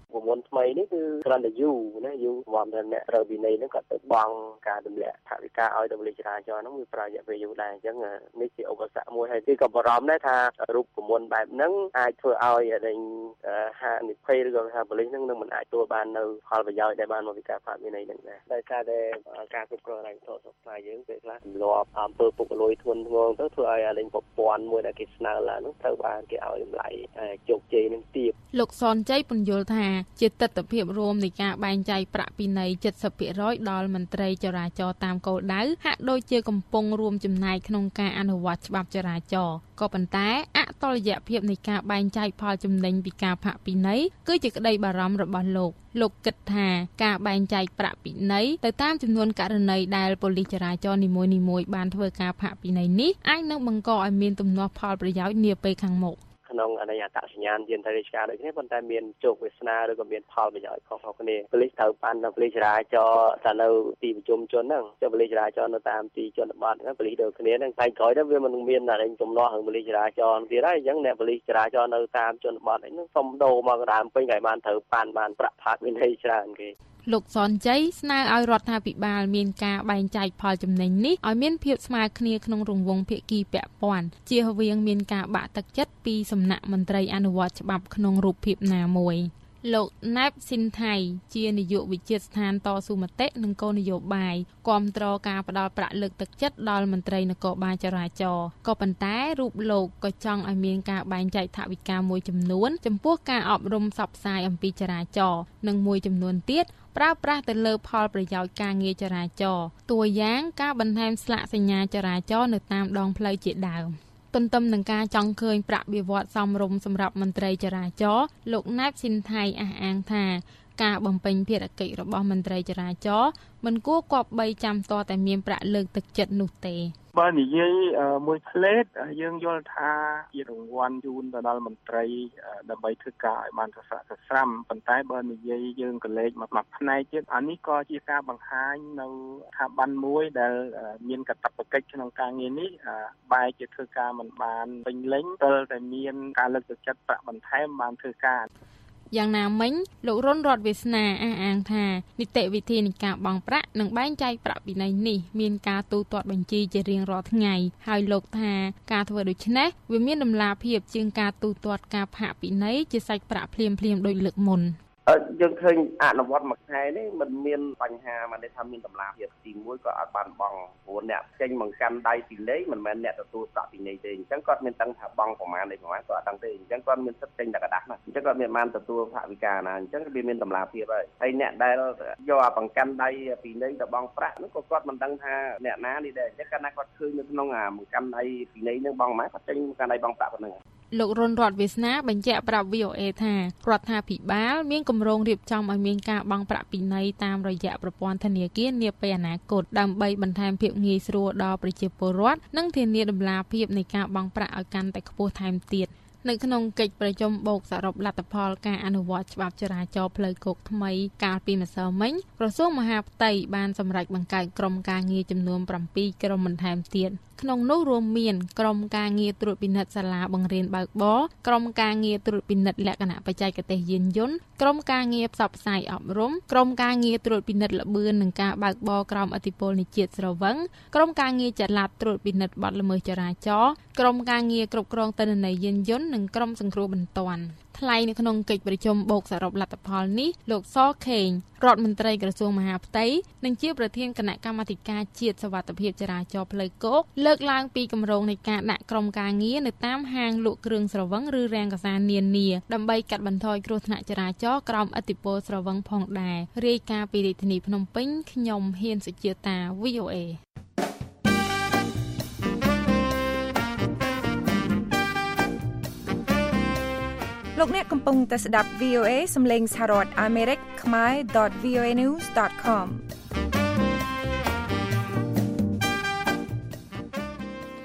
ថ្មីនេះគឺគ្រាន់តែយូរណាយូរមកដល់អ្នកត្រូវវិន័យហ្នឹងក៏ទៅបង់ការទម្លាក់ថវិកាឲ្យទៅប៉ូលីសចរាចរណ៍ហ្នឹងវាប្រយោជន៍ពេលយូរដែរអញ្ចឹងនេះជាឧបសគ្គមួយហើយទីក៏បារម្ភដែរថារូបមន្តបែបហ្នឹងអាចធ្វើឲ្យហានិភ័យឬក៏ថាប៉ូលីសហ្នឹងនឹងមិនអាចទទួលបាននៅផលប្រយោជន៍ដែលបានមកពីការផាកវិន័យហ្នឹងដែរដោយសារតែការគ្រប់គ្រងហិរញ្ញវត្ថុស្រុកខ្មែរយើងពេលខ្លះទម្លាប់អំពើពុករលួយធ្ងន់ធ្ងរទៅធ្វើឲ្យប្រព័ន្ធមួយដែលគេស្នើឡើងហ្នឹងត្រូវបានគេឲ្យតម្លៃជោគជ័យនឹងទាបលោកសនជ័យពន្យល់ថាជាទស្សនវិជ្ជារួមនៃការបែងចែកប្រាក់ពិន័យ 70% ដល់មន្ត្រីចរាចរណ៍តាមគោលដៅហាក់ដូចជាកំពុងរួមចំណែកក្នុងការអនុវត្តច្បាប់ចរាចរណ៍ក៏ប៉ុន្តែអតុល្យភាពនៃការបែងចែកផលចំណេញពីការផាកពិន័យគឺជាក្តីបារម្ភរបស់លោកគិតថាការបែងចែកប្រាក់ពិន័យទៅតាមចំនួនករណីដែលប៉ូលីសចរាចរណ៍នីមួយៗបានធ្វើការផាកពិន័យនេះអាចនឹងបង្កឲ្យមានទំនាស់ផលប្រយោជន៍នាពេលខាងមុខក្នុងអនុញ្ញាតសញ្ញាយានរាជការដូចគ្នាប៉ុន្តែមានជោគវាសនាឬក៏មានផលប្រយោជន៍ខុសៗគ្នាប៉ូលីសត្រូវបានប៉ូលីសចរាចរណ៍តែនៅទីប្រជុំជនហ្នឹងចុះប៉ូលីសចរាចរណ៍នៅតាមទីជនបទហ្នឹងប៉ូលីសដូចគ្នាហ្នឹងតែក្រោយទៅវាមិនមានទំនាស់រឿងប៉ូលីសចរាចរណ៍ទៀតហើយអញ្ចឹងអ្នកប៉ូលីសចរាចរណ៍នៅតាមជនបទហ្នឹងសុំដូរមកដើមពេញគេបានត្រូវបានប្រាក់ផាកវិន័យច្រើនគេលោកសនជ័យស្នើឲ្យរដ្ឋាភិបាលមានការបែងចែកផលចំណេញនេះឲ្យមានភាពស្មើគ្នាក្នុងរង្វង់ភាគីពាក់ព័ន្ធជៀសវាងមានការបាក់ទឹកចិត្តពីសំណាក់មន្ត្រីអនុវត្តច្បាប់ក្នុងរូបភាពណាមួយលោកណាប់ស៊ីនថៃជានាយកវិទ្យាស្ថានតស៊ូមតិនិងគោលនយោបាយគាំទ្រការផ្ដល់ប្រាក់លើកទឹកចិត្តដល់មន្ត្រីនគរបាលចរាចរណ៍ក៏ប៉ុន្តែរូបលោកក៏ចង់ឲ្យមានការបែងចែកថវិកាមួយចំនួនចំពោះការអប់រំផ្សព្វផ្សាយអំពីចរាចរណ៍និងមួយចំនួនទៀតប្រើប្រាស់ទៅលើផលប្រយោជន៍ការងារចរាចរណ៍តួយ៉ាងការបន្ថែមស្លាកសញ្ញាចរាចរណ៍នៅតាមដងផ្លូវជាដើមទន្ទឹមនឹងការចង់ឃើញប្រាក់បៀវត្សសមរម្យសម្រាប់មន្ត្រីចរាចរណ៍លោកណាប់ស៊ីនថៃអះអាងថាការបំពេញភារកិច្ចរបស់មន្ត្រីចរាចរណ៍មិនគួរគប្បីចាំតតែមានប្រាក់លើកទឹកចិត្តនោះទេបើនិយាយមួយផ្លេតយើងយល់ថាជារង្វាន់ជូនទៅដល់មន្ត្រីដើម្បីធ្វើការឲ្យបានសស្រាក់សស្រាំប៉ុន្តែបើនិយាយយើងក៏លេខមកផ្នែកទៀតអានេះក៏ជាការបង្ហាញនៅស្ថាប័នមួយដែលមានកាតព្វកិច្ចក្នុងការងារនេះបែរជាធ្វើការមិនបានពេញលេញទើបតែមានការលើកទឹកចិត្តប្រាក់បន្ថែមបានធ្វើការយ៉ាងណាមិញលោករុនរតន៍វាសនាអះអាងថានីតិវិធីនៃការបង់ប្រាក់និងបែងចែកប្រាក់ពិន័យនេះមានការទូទាត់បញ្ជីជារៀងរាល់ថ្ងៃហើយលោកថាការធ្វើដូច្នេះវាមានតម្លាភាពជាងការទូទាត់ការផាកពិន័យជាសាច់ប្រាក់ភ្លាមៗដូចលើកមុនយើងឃើញអនុវត្តមួយខែនេះมันមានបញ្ហាមកនេះថាមានតម្លាភាពទី1ក៏អត់បានបង់ព្រោះអ្នកចេញបង្កាន់ដៃពីលេខមិនមែនអ្នកទទួលប្រាក់ពីលេខទេអញ្ចឹងគាត់មានដឹងថាបង់ប្រមាណនេះប្រហែលគាត់អត់ដឹងទេអញ្ចឹងគាត់មានសិទ្ធិចេញតែกระดาษណាអញ្ចឹងគាត់មានបានទទួលថវិកាណាអញ្ចឹងវាមានតម្លាភាពហើយអ្នកដែលយកអាបង្កាន់ដៃពីលេខទៅបង់ប្រាក់នោះក៏គាត់មិនដឹងថាអ្នកណានេះដែរអញ្ចឹងគាត់ណាគាត់ឃើញនៅក្នុងអាបង្កាន់ដៃពីលេខនឹងបង់ម៉ែគាត់ចេញបង្កាន់ដៃបង់ប្រាក់ប៉ុណ្ណឹងលោករុនរតន៍វាសនាបញ្ជាក់ប្រាប់ VOA ថារដ្ឋាភិបាលមានគម្រោងរៀបចំឲ្យមានការបង់ប្រាក់ពិន័យតាមរយៈប្រព័ន្ធធនាគារនាពេលអនាគតដើម្បីបន្ថែមភាពងាយស្រួលដល់ប្រជាពលរដ្ឋនិងធានាតម្លាភាពនៃការបង់ប្រាក់ឲ្យកាន់តែខ្ពស់ថែមទៀតនៅក្នុងកិច្ចប្រជុំបូកសរុបលទ្ធផលការអនុវត្តច្បាប់ចរាចរណ៍ផ្លូវគោកថ្មីកាលពីម្សិលមិញក្រសួងមហាផ្ទៃបានសម្រេចបង្កើតក្រុមការងារចំនួន7ក្រុមបន្ថែមទៀតក្នុងនោះរួមមានក្រុមការងារត្រួតពិនិត្យសាលាបង្រៀនបើកបរក្រុមការងារត្រួតពិនិត្យលក្ខណៈបច្ចេកទេសយានយន្តក្រុមការងារផ្សព្វផ្សាយអប់រំក្រុមការងារត្រួតពិនិត្យល្បឿននិងការបើកបរក្រោមឥទ្ធិពលនៃជាតិស្រវឹងក្រុមការងារចល័តត្រួតពិនិត្យបទល្មើសចរាចរណ៍ក្រុមការងារគ្រប់គ្រងទិន្នន័យយានយន្តនិងក្រុមសង្គ្រោះបន្ទាន់ថ្លែងនៅក្នុងកិច្ចប្រជុំបូកសរុបលទ្ធផលនេះលោកសខេងរដ្ឋមន្ត្រីក្រសួងមហាផ្ទៃនិងជាប្រធានគណៈកម្មាធិការជាតិសុវត្ថិភាពចរាចរណ៍ផ្លូវគោកលើកឡើងពីគម្រោងនៃការដាក់ក្រុមការងារនៅតាមហាងលក់គ្រឿងស្រវឹងឬរាំងកាសានានាដើម្បីកាត់បន្ថយគ្រោះថ្នាក់ចរាចរណ៍ក្រោមឥទ្ធិពលស្រវឹងផងដែររាយការណ៍ពីរាជធានីភ្នំពេញខ្ញុំហ៊ានសុជាតា VOA លោកអ្នកកំពុងតែស្ដាប់ VOA សំឡេងសហរដ្ឋអាមេរិកខ្មែរ .voanews.com ការ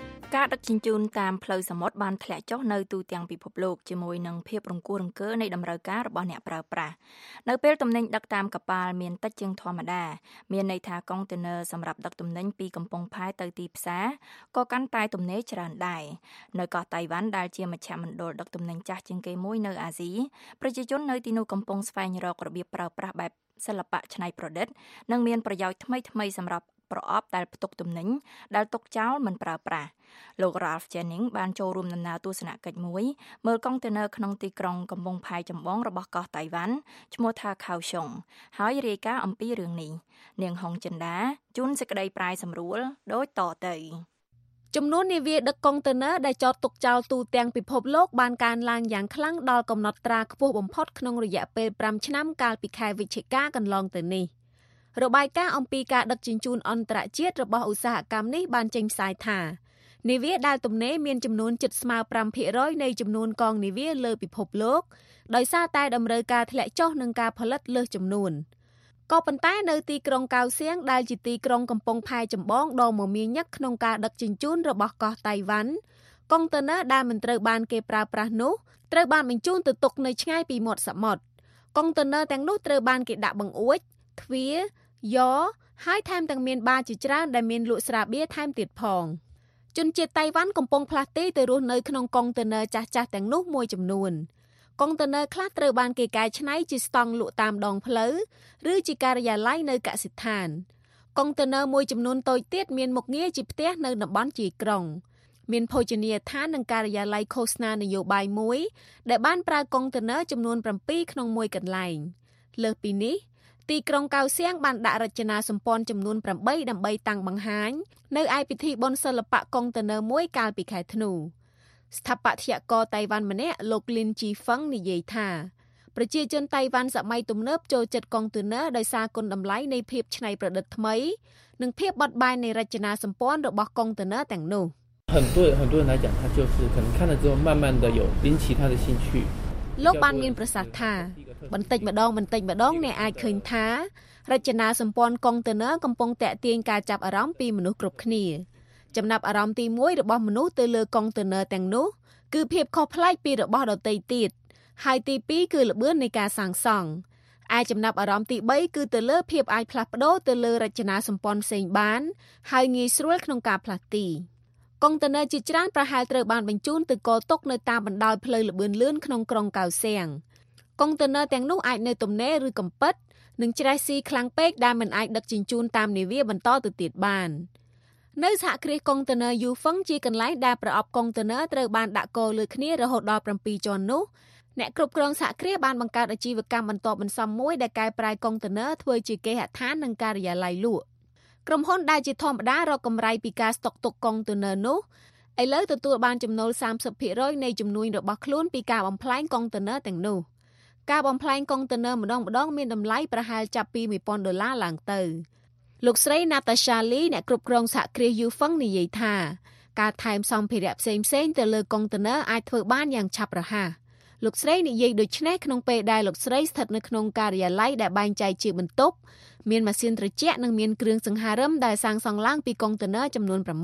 ការដឹកជញ្ជូនតាមផ្លូវសមុទ្របានធ្លាក់ចុះនៅទូទាំងពិភពលោកជាមួយនឹងភាពរង្គោះរង្គើនៃតម្រូវការរបស់អ្នកប្រើប្រាស់នៅពេលទំនិញដឹកតាមកប៉ាល់មានតិចជាងធម្មតាមានន័យថាកុងតឺន័រសម្រាប់ដឹកទំនិញពីកំពង់ផែទៅទីផ្សារក៏កាន់តែទំនេរច្រើនដែរនៅកោះតៃវ៉ាន់ដែលជាមជ្ឈមណ្ឌលដឹកទំនិញចាស់ជាងគេមួយនៅអាស៊ីប្រជាជននៅទីនោះកំពុងស្វែងរករបៀបប្រើប្រាស់បែបសិល្បៈច្នៃប្រឌិតនិងមានប្រយោជន៍ថ្មីៗសម្រាប់ប្រអប់ដែលផ្ទុកទំនិញដែលទុកចោលមិនប្រើប្រាស់លោក Ralph Jennings បានចូលរួមដំណើរទស្សនកិច្ចមួយមើលកុងតឺន័រក្នុងទីក្រុងកំពង់ផែចម្បងរបស់កោះតៃវ៉ាន់ឈ្មោះថា Kaohsiung ហើយរាយការណ៍អំពីរឿងនេះនាងហុងចិន្តាជួនសេចក្តីប្រាយសម្រួលដូចតទៅចំនួននាវាដឹកកុងតឺន័រដែលចតទុកចោលទូទាំងពិភពលោកបានកើនឡើងយ៉ាងខ្លាំងដល់កំណត់ត្រាខ្ពស់បំផុតក្នុងរយៈពេល5ឆ្នាំកាលពីខែវិច្ឆិកាកន្លងទៅនេះរបាយការណ៍អំពីការដឹកជញ្ជូនអន្តរជាតិរបស់ឧស្សាហកម្មនេះបានចេញផ្សាយថានាវាដែលទំនេរមានចំនួនជិតស្មើ 5% នៃចំនួនកងនាវាលើពិភពលោកដោយសារតែតម្រូវការធ្លាក់ចុះនិងការផលិតលើសចំនួនក៏ប៉ុន្តែនៅទីក្រុងកៅសៀងដែលជាទីក្រុងកំពង់ផែចម្បងដ៏មមាញឹកក្នុងការដឹកជញ្ជូនរបស់កោះតៃវ៉ាន់កុងតឺន័រដែលមិនត្រូវបានគេប្រើប្រាស់នោះត្រូវបានបញ្ជូនទៅទុកនៅឆ្ងាយពីមាត់សមុទ្រកុងតឺន័រទាំងនោះត្រូវបានគេដាក់បង្អួចទ្វារយ៉ហើយថែមទាំងមានបារជាច្រើនដែលមានលក់ស្រាបៀរថែមទៀតផងជនជាតិតៃវ៉ាន់កំពុងផ្លាស់ទីទៅរស់នៅក្នុងកុងតឺន័រចាស់ៗទាំងនោះមួយចំនួនកុងតឺន័រខ្លះត្រូវបានគេកែច្នៃជាស្តង់លក់តាមដងផ្លូវឬជាការិយាល័យនៅកសិដ្ឋានកុងតឺន័រមួយចំនួនតូចទៀតមានមុខងារជាផ្ទះនៅតំបន់ជាយក្រុងមានភោជនីយដ្ឋាននិងការិយាល័យឃោសនានយោបាយមួយដែលបានប្រើកុងតឺន័រចំនួន7ក្នុងមួយកន្លែងលើសពីនេះទីក្រុងកៅសៀងបានដាក់រចនាសម្ព័ន្ធចំនួន8ដើម្បីតាំងបង្ហាញនៅឯពិធីបុណ្យសិល្បៈកុងតឺន័រមួយកាលពីខែធ្នូស្ថាបត្យករតៃវ៉ាន់ម្នាក់លោកលីនជីហ្វឹងនិយាយថាប្រជាជនតៃវ៉ាន់សម័យទំនើបចូលចិត្តកុងតឺន័រដោយសារគុណតម្លៃនៃភាពច្នៃប្រឌិតថ្មីនិងភាពបត់បែននៃរចនាសម្ព័ន្ធរបស់កុងតឺន័រទាំងនោះ很多人来讲他就是可能看了之后慢慢的有引起他的兴趣លោកបានមានប្រសាសន៍ថាបន្តិចម្ដងអ្នកអាចឃើញថារចនាសម្ព័ន្ធកុងតឺន័រកំពុងតាក់ទាញការចាប់អារម្មណ៍ពីមនុស្សគ្រប់គ្នាចំណាប់អារម្មណ៍ទី1របស់មនុស្សទៅលើកុងតឺន័រទាំងនោះគឺភាពខុសប្លែកពីរបស់ដទៃទៀតហើយទី2គឺល្បឿននៃការសាងសង់ឯចំណាប់អារម្មណ៍ទី3គឺទៅលើភាពអាចផ្លាស់ប្ដូរទៅលើរចនាសម្ព័ន្ធផ្សេងបានហើយងាយស្រួលក្នុងការផ្លាស់ទីកុងតឺន័រជាច្រើនប្រហែលត្រូវបានបញ្ជូនទៅកលទុកនៅតាមបណ្ដោយផ្លូវល្បឿនលឿនក្នុងក្រុងកៅសៀងកុងតឺន័រទាំងនោះអាចនៅទំនេរឬកំពិតនិងច្រេះស៊ីខ្លាំងពេកដែលមិនអាចដឹកជញ្ជូនតាមនាវាបន្តទៅទៀតបាននៅសហគ្រាសកុងតឺន័រយូហ្វឹងជាកន្លែងដែលប្រអប់កុងតឺន័រត្រូវបានដាក់កលើគ្នារហូតដល់7ជាន់នោះអ្នកគ្រប់គ្រងសហគ្រាសបានបង្កើតអាជីវកម្មបន្តបន្សំមួយដែលកែប្រែកុងតឺន័រធ្វើជាគេហដ្ឋាននិងការិយាល័យលក់ក្រុមហ៊ុនដែលជាធម្មតារកកម្រៃពីការស្តុកទុកកុងតឺន័រនោះឥឡូវទទួលបានចំណូល 30% នៃជំនួយរបស់ខ្លួនពីការបំផ្លាញកុងតឺន័រទាំងនោះការបំផ្លាញកុងតឺន័រម្ដងមានតម្លៃប្រហែលចាប់ពី$1000ឡើងទៅលោកស្រី Natasha Lee អ្នកគ្រប់គ្រងសហគ្រាស Yufeng និយាយថាការថែមសម្ភារៈផ្សេងៗទៅលើកុងតឺន័រអាចធ្វើបានយ៉ាងឆាប់រហ័សលោកស្រីនិយាយដូចនេះក្នុងពេលដែលលោកស្រីស្ថិតនៅក្នុងការិយាល័យដែលបែងចែកជាបន្ទប់មានម៉ាស៊ីនត្រជាក់និងមានគ្រឿងសង្ហារិមដែលសាងសង់ឡើងពីកុងតឺន័រចំនួន6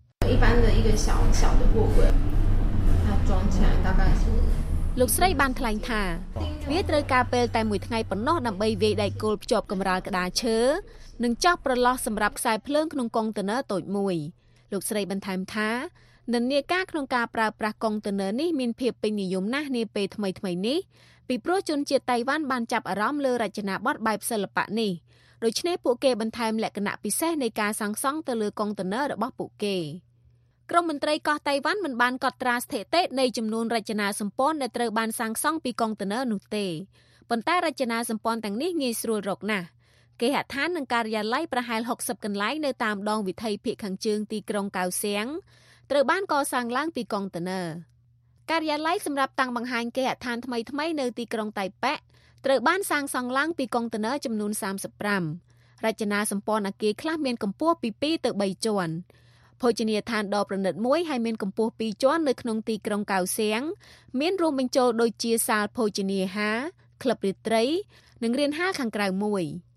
លោកស្រីបានថ្លែងថាវាត្រូវការពេលតែមួយថ្ងៃប៉ុណ្ណោះដើម្បីវាយដែកគោលភ្ជាប់កម្រាលក្តារឈើនិងចោះប្រឡោះសម្រាប់ខ្សែភ្លើងក្នុងកុងតឺន័រតូចមួយលោកស្រីបន្ថែមថានិន្នាការក្នុងការប្រើប្រាស់កុងតឺន័រនេះមានភាពពេញនិយមណាស់នាពេលថ្មីៗនេះពីព្រោះជនជាតិតៃវ៉ាន់បានចាប់អារម្មណ៍លើរចនាបថបែបសិល្បៈនេះដូច្នេះពួកគេបន្ថែមលក្ខណៈពិសេសនៃការសាងសង់ទៅលើកុងតឺន័ររបស់ពួកគេក្រមមន្ត្រីកោះតៃវ៉ាន់មិនបានកត់ត្រាស្ថិតិនៃចំនួនរចនាសម្ព័ន្ធដែលត្រូវបានសាងសង់ពីកុងតឺន័រនោះទេប៉ុន្តែរចនាសម្ព័ន្ធទាំងនេះងាយស្រួលរកណាស់គេហដ្ឋាននិងការិយាល័យប្រហែល60កន្លែងនៅតាមដងវិថីភាគខាងជើងទីក្រុងកៅសៀងត្រូវបានកសាងឡើងពីកុងតឺន័រការិយាល័យសម្រាប់តាំងបង្ហាញគេហដ្ឋានថ្មីៗនៅទីក្រុងតៃប៉េត្រូវបានសាងសង់ឡើងពីកុងតឺន័រចំនួន35រចនាសម្ព័ន្ធអគារខ្លះមានកម្ពស់ពី2ទៅ3ជាន់ភោជនីយដ្ឋានដ៏ប្រណិតមួយហើយមានកម្ពស់2ជាន់នៅក្នុងទីក្រុងកៅសៀងមានរួមបញ្ចូលដូចជាសាលភោជនីយហាក្លឹបរាត្រីនិងរានហាលខាងក្រៅមួយ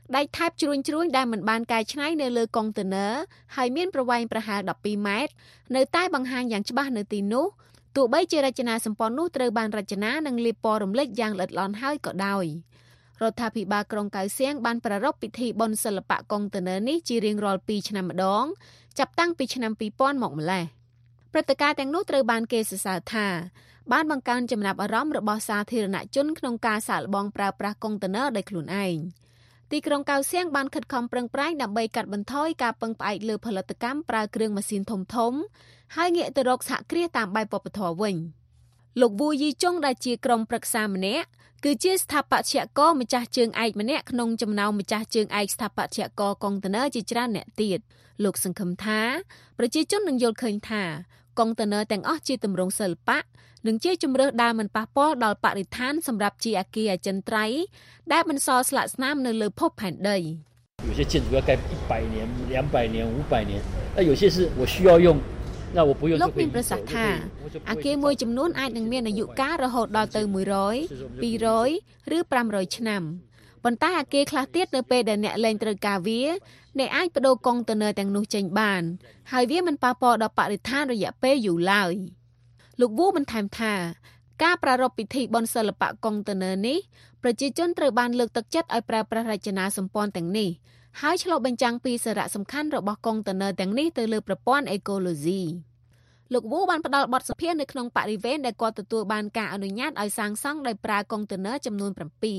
ដៃថែបជ្រួញដែលមិនបានកែច្នៃនៅលើកុងតឺន័រហើយមានប្រវែងប្រហែល12ម៉ែត្រនៅតែបង្ហាញយ៉ាងច្បាស់នៅទីនោះទោះបីជារចនាសម្ព័ន្ធនោះត្រូវបានរចនានិងលាបពណ៌រំលេចយ៉ាងល្អិតល្អន់ហើយក៏ដោយរដ្ឋាភិបាលក្រុងកៅសៀងបានប្រារព្ធពិធីបុណ្យសិល្បៈកុងតឺន័រនេះជារៀងរាល់2ឆ្នាំម្ដងចាប់តាំងពីឆ្នាំ2000មកម្ល៉េះព្រឹត្តិការណ៍ទាំងនោះត្រូវបានគេសរសើរថាបានបង្កើនចំណាប់អារម្មណ៍របស់សាធារណជនក្នុងការសាកល្បងប្រើប្រាស់កុងតឺន័រដោយខ្លួនឯងទីក្រុងកៅសៀងបានខិតខំប្រឹងប្រែងដើម្បីកាត់បន្ថយការពឹងផ្អែកលើផលិតកម្មប្រើគ្រឿងម៉ាស៊ីនធំៗហើយងាកទៅរកសហគ្រាសតាមបែបវប្បធម៌វិញលោកវូយីចុងដែលជាក្រុមប្រឹក្សាម្នាក់គឺជាស្ថាបត្យករម្ចាស់ជើងឯកម្នាក់ក្នុងចំណោមម្ចាស់ជើងឯកស្ថាបត្យករកុងតឺន័រជាច្រើនអ្នកទៀតលោកសង្ឃឹមថាប្រជាជននឹងយល់ឃើញថាកុងតឺន័រទាំងអស់ជាទម្រង់សិល្បៈនិងជាជំរើសដែលមិនប៉ះពាល់ដល់បរិស្ថានសម្រាប់ជាអគារអចិន្ត្រៃយ៍ដែលបន្សល់ស្លាកស្នាមនៅលើភពផែនដី有些建筑要盖100年、200年、500年，那有些是我需要用，那我不用就可以。លោកមានប្រសាសន៍ថាអគារមួយចំនួនអាចនឹងមានអាយុកាលរហូតដល់ទៅ100, 200ឬ500ឆ្នាំប៉ុន្តែអគារខ្លះទៀតនៅពេលដែលអ្នកលែងត្រូវការវាអ្នកអាចបដូរកុងតឺន័រទាំងនោះចេញបានហើយវាមិនប៉ះពាល់ដល់បរិស្ថានរយៈពេលយូរឡើយលោកវូបន្ថែមថាការប្រារព្ធពិធីបុណ្យសិល្បៈកុងតឺន័រនេះប្រជាជនត្រូវបានលើកទឹកចិត្តឲ្យប្រើប្រាស់រចនាសម្ព័ន្ធទាំងនេះហើយឆ្លុះបញ្ចាំងពីសារៈសំខាន់របស់កុងតឺន័រទាំងនេះទៅលើប្រព័ន្ធអេកូឡូស៊ីលោកវូបានផ្ដល់បទសម្ភាសន៍នៅក្នុងបរិវេណដែលគាត់ទទួលបានការអនុញ្ញាតឲ្យសាងសង់ដោយប្រើកុងតឺន័រចំនួន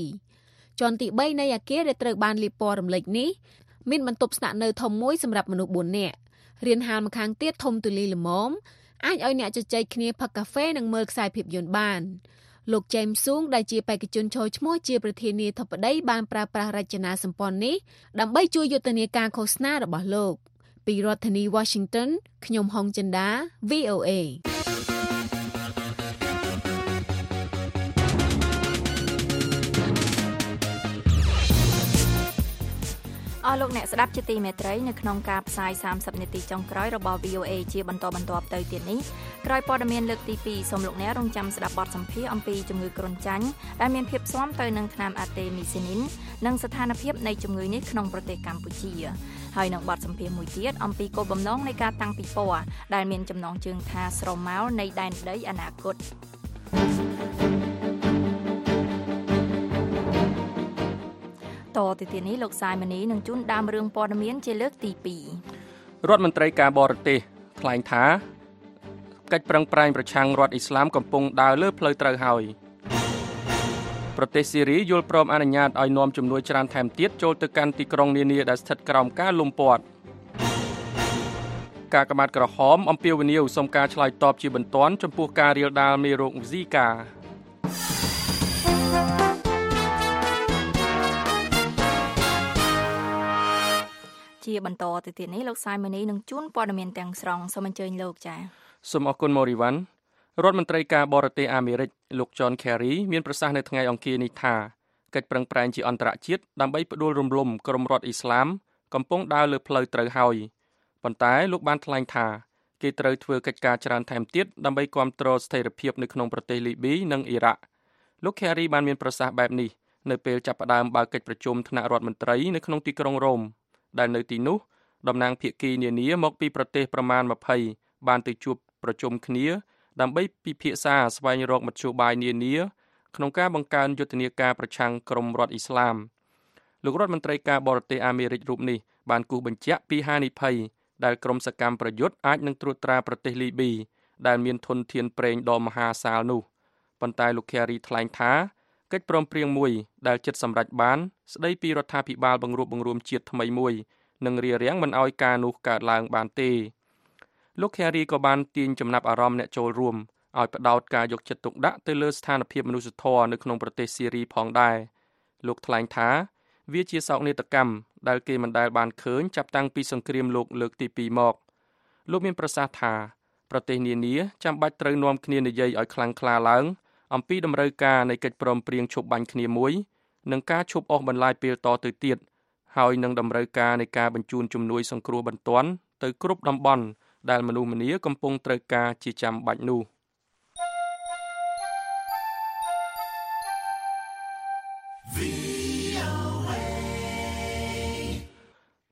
7ជាន់ទី3នៃអគារដែលត្រូវបានលាបពណ៌រំលេចនេះមានបន្ទប់ស្នាក់នៅធំមួយសម្រាប់មនុស្ស4នាក់រានហាលម្ខាងទៀតធំទូលាយល្មមអាចឲ្យអ្នកជជែកគ្នាផឹកកាហ្វេនិងមើលខ្សែភាពយន្តបានលោក James Sung ដែលជាបេក្ខជនចូលឈ្មោះជាប្រធានាធិបតីបានប្រើប្រាស់រចនាសម្ព័ន្ធនេះដើម្បីជួយយុទ្ធនាការឃោសនារបស់លោកពីរដ្ឋធានី Washington ខ្ញុំហុងចិន្តា VOA អស់លោកអ្នកស្ដាប់ជាទីមេត្រីនៅក្នុងការផ្សាយ30នាទីចុងក្រោយរបស់ VOA ជាបន្តបន្ទាប់ទៅទៀតនេះក្រោយព័ត៌មានលើកទី2សូមលោកអ្នករងចាំស្ដាប់បទសម្ភាសន៍អំពីជំងឺគ្រុនចាញ់ដែលមានភាពស៊ាំទៅនឹងថ្នាំអាតេមីស៊ីនីននិងស្ថានភាពនៃជំងឺនេះក្នុងប្រទេសកម្ពុជាហើយនឹងបទសម្ភាសន៍មួយទៀតអំពីគោលបំណងនៃការតាំងពិព័រណ៍ដែលមានចំណងជើងថាស្រមោលនៃដែនដីអនាគតតទៅទីនេះលោកសាយមនីនឹងជូនដើមរឿងព័ត៌មានជាលើកទី2 រដ្ឋមន្ត្រីការបរទេសថ្លែងថាកិច្ចប្រឹងប្រែងប្រឆាំងរដ្ឋអ៊ីស្លាមកំពុងដើរលើផ្លូវត្រូវហើយប្រទេសស៊ីរីយល់ព្រមអនុញ្ញាតឲ្យនាំជំនួយច្រើនថែមទៀតចូលទៅកាន់ទីក្រុងនានាដែលស្ថិតក្រោមការលុបព័ទ្ធការកម្មាត់ក្រហមអំពាវនាវសុំការឆ្លើយតបជាបន្ទាន់ចំពោះការរាលដាលមេរោគ Zikaជាបន្តទៅទៀតនេះលោកសាយមនីនឹងជួនព័ត៌មានទាំងស្រុងសូមអញ្ជើញលោកចា៎សូមអរគុណម៉ូរីវ៉ាន់រដ្ឋមន្ត្រីការបរទេសអាមេរិកលោក John Kerry មានប្រសាសន៍នៅថ្ងៃអង្គារនេះថាកិច្ចប្រឹងប្រែងជាអន្តរជាតិដើម្បីផ្ដួលរំលំក្រុមរដ្ឋអ៊ីស្លាមកំពុងដើរលើផ្លូវត្រូវហើយប៉ុន្តែលោកបានថ្លែងថាគេត្រូវធ្វើកិច្ចការច្រើនថែមទៀតដើម្បីគាំទ្រស្ថិរភាពនៅក្នុងប្រទេសលីប៊ីនិងអ៊ីរ៉ាក់លោក Kerry បានមានប្រសាសន៍បែបនេះនៅពេលចាប់ផ្ដើមបើកកិច្ចប្រជុំថ្នាក់រដ្ឋមន្ត្រីនៅក្នុងទីក្រុងរ៉ូមដែលនៅទីនោះតំណាងភាគីនានាមកពីប្រទេសប្រមាណ20បានទៅជួបប្រជុំគ្នាដើម្បីពិភាក្សាស្វែងរកមធ្យោបាយនានាក្នុងការបង្កើនយុទ្ធនាការប្រឆាំងក្រុមរដ្ឋអ៊ីស្លាមលោករដ្ឋមន្ត្រីការបរទេសអាមេរិករូបនេះបានគូសបញ្ជាក់ពីហានិភ័យដែលក្រុមសកម្មប្រយុទ្ធអាចនឹងត្រួតត្រាប្រទេសលីប៊ីដែលមានធនធានប្រេងដ៏មហាសាលនោះប៉ុន្តែលោក Kerry ថ្លែងថាកិច្ចព្រមព្រៀងមួយដែលជិតសម្រេចបានស្ដីពីរដ្ឋាភិបាលបង្រួបបង្រួមជាតិថ្មីមួយនឹងរារាំងមិនឲ្យការនោះកើតឡើងបានទេលោក Kerry ក៏បានទាញចំណាប់អារម្មណ៍អ្នកចូលរួមឲ្យផ្ដោតការយកចិត្តទុកដាក់ទៅលើស្ថានភាពមនុស្សធម៌នៅក្នុងប្រទេសស៊ីរីផងដែរលោកថ្លែងថាវាជាសោកនាដកម្មដែលគេមិនដែលបានឃើញចាប់តាំងពីសង្គ្រាមលោកលើកទី2មកលោកមានប្រសាសន៍ថាប្រទេសនានាចាំបាច់ត្រូវនាំគ្នានិយាយឲ្យខ្លាំងក្លាឡើងអំពីតម្រូវការនៃកិច្ចព្រមព្រៀងឈប់បាញ់គ្នាមួយនិងការឈប់អស់បន្លាយពេលតទៅទៀតហើយនឹងតម្រូវការនៃការបញ្ជូនជំនួយសង្គ្រោះបន្ទាន់ទៅគ្រប់តំបន់ដែលមនុស្សម្នាកំពុងត្រូវការជាចាំបាច់នោះ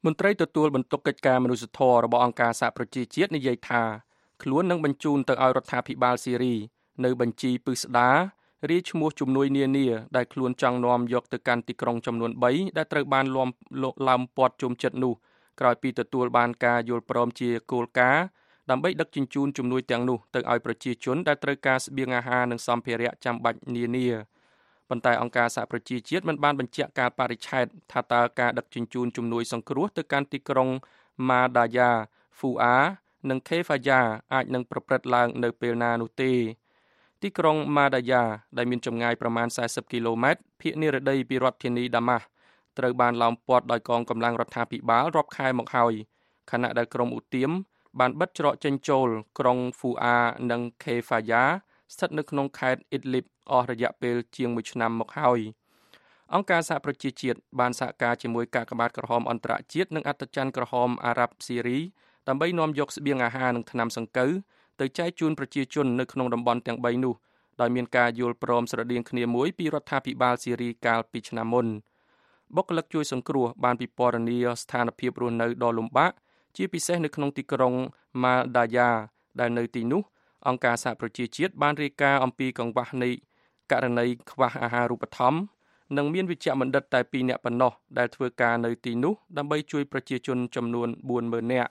មន្ត្រីទទួលបន្ទុកកិច្ចការមនុស្សធម៌របស់អង្គការសហប្រជាជាតិនិយាយថាខ្លួននឹងបញ្ជូនទៅឲ្យរដ្ឋាភិបាលស៊ីរីនៅបញ្ជីពឹស្ដារាយឈ្មោះជំនួយនានាដែលខ្លួនចង់នាំយកទៅកាន់ទីក្រុងចំនួន3ដែលត្រូវបានឡោមព័ទ្ធជុំចិត្តនោះក្រោយពីទទួលបានការយល់ព្រមជាគោលការណ៍ដើម្បីដឹកជញ្ជូនជំនួយទាំងនោះទៅឲ្យប្រជាជនដែលត្រូវការស្បៀងអាហារនិងសម្ភារៈចាំបាច់នានាប៉ុន្តែអង្គការសហប្រជាជាតិមិនបានបញ្ជាក់កាលបរិច្ឆេទថាតើការដឹកជញ្ជូនជំនួយសង្គ្រោះទៅកាន់ទីក្រុងម៉ាដាយ៉ាហ្វូអានិងខេហ្វាយ៉ាអាចនឹងប្រព្រឹត្តឡើងនៅពេលណានោះទេទីក្រុងម៉ាដាយ៉ាដែលមានចម្ងាយប្រមាណ40គីឡូម៉ែត្រភាគនិរតីពីរដ្ឋធានីដាម៉ាស់ត្រូវបានឡោមព័ទ្ធដោយកងកម្លាំងរដ្ឋាភិបាលរាប់ខែមកហើយខណៈដែលក្រុមឧទាមបានបិទច្រកចេញចូលក្រុងហ្វូអានិងខេហ្វាយ៉ាស្ថិតនៅក្នុងខេត្តអ៊ីដលីបអស់រយៈពេលជាង1ឆ្នាំមកហើយអង្គការសហប្រជាជាតិបានសហការជាមួយកាកបាទក្រហមអន្តរជាតិនិងអត្តច័ន្ទក្រហមអារ៉ាប់ស៊ីរីដើម្បីនាំយកស្បៀងអាហារនិងថ្នាំសង្កូវទៅចែកជូនប្រជាជននៅក្នុងតំបន់ទាំង3នោះដោយមានការយល់ព្រមស្រដៀងគ្នាមួយពីរដ្ឋាភិបាលស៊ីរីកាលពីឆ្នាំមុនបុគ្គលិកជួយសង្គ្រោះបានពិពណ៌នាស្ថានភាពរស់នៅដ៏លំបាកជាពិសេសនៅក្នុងទីក្រុងម៉ាដាយ៉ាដែលនៅទីនោះអង្គការសហប្រជាជាតិបានរាយការណ៍អំពីកង្វះនៃករណីខ្វះអាហារូបត្ថម្ភនិងមានវិជ្ជបណ្ឌិតតែ2នាក់ប៉ុណ្ណោះដែលធ្វើការនៅទីនោះដើម្បីជួយប្រជាជនចំនួន 40,000 នាក់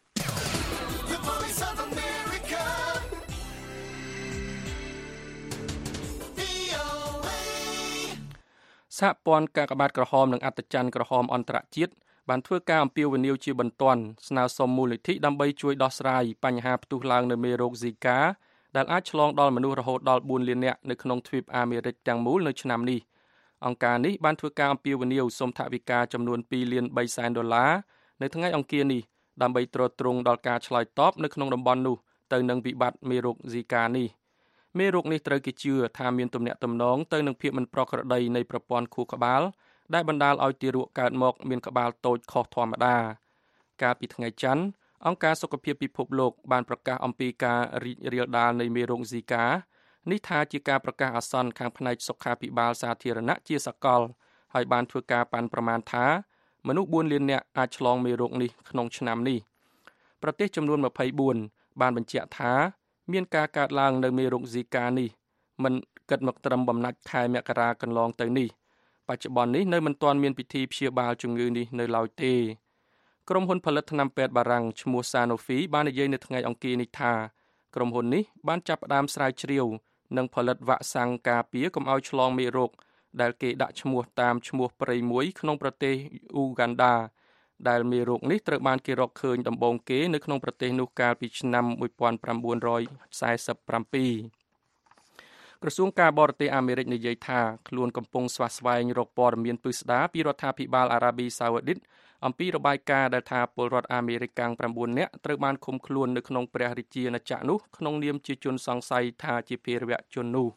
សហព័ន្ធកាកបាទក្រហមនិងអត្តច័ន្ទក្រហមអន្តរជាតិបានធ្វើការអំពាវនាវជាបន្ទាន់ស្នើសុំមូលនិធិដើម្បីជួយដោះស្រាយបញ្ហាផ្ទុះឡើងនៃមេរោគ Zika ដែលអាចឆ្លងដល់មនុស្សរហូតដល់4លាននាក់នៅក្នុងទ្វីបអាមេរិកទាំងមូលនៅឆ្នាំនេះអង្គការនេះបានធ្វើការអំពាវនាវសុំថវិកាចំនួន$2.3 លាននៅថ្ងៃអង្គារនេះដើម្បីទ្រទ្រង់ដល់ការឆ្លើយតបនៅក្នុងតំបន់នោះទៅនឹងវិបត្តិមេរោគ Zika នេះមេរោគនេះត្រូវគេជឿថាមានទំនាក់ទំនងទៅនឹងភាពមិនប្រក្រតីនៃប្រព័ន្ធខួរក្បាលដែលបណ្ដាលឲ្យទារកកើតមកមានក្បាលតូចខុសធម្មតាកាលពីថ្ងៃច័ន្ទអង្គការសុខភាពពិភពលោកបានប្រកាសអំពីការរីករាលដាលនៃមេរោគ Zika នេះថាជាការប្រកាសអាសន្នខាងផ្នែកសុខាភិបាលសាធារណៈជាសកលហើយបានធ្វើការប៉ាន់ប្រមាណថាមនុស្ស4លាននាក់អាចឆ្លងមេរោគនេះក្នុងឆ្នាំនេះប្រទេសចំនួន24បានបញ្ជាក់ថាមានការកើតឡើងនៅមេរោគ Zika នេះមិនគិតមកត្រឹមបំណាច់ខែមករាកន្លងទៅនេះបច្ចុប្បន្ននេះនៅមិនទាន់មានពិធីព្យាបាលជំងឺនេះនៅឡើយទេក្រុមហ៊ុនផលិតថ្នាំពេទ្យបារាំងឈ្មោះ Sanofi បាននិយាយនៅថ្ងៃអង្គារនេះថាក្រុមហ៊ុននេះបានចាប់ផ្ដើមស្រាវជ្រាវនិងផលិតវ៉ាក់សាំងការពារកុំឲ្យឆ្លងមេរោគដែលគេដាក់ឈ្មោះតាមឈ្មោះព្រៃមួយក្នុងប្រទេសអ៊ូហ្គាន់ដាដែលមេរោគនេះត្រូវបានគេរកឃើញដំបូងគេនៅក្នុងប្រទេសនោះកាលពីឆ្នាំ1947ក្រសួងការបរទេសអាមេរិកនិយាយថាខ្លួនកំពុងស្វះស្វែងរកព័ត៌មានពិស្ដារពីរដ្ឋាភិបាលអារ៉ាប៊ីសាអូឌីតអំពីរបាយការណ៍ដែលថាពលរដ្ឋអាមេរិកកាំង9នាក់ត្រូវបានឃុំខ្លួននៅក្នុងព្រះរាជាណាចក្រនោះក្នុងនាមជាជនសង្ស័យថាជាភេរវជននោះ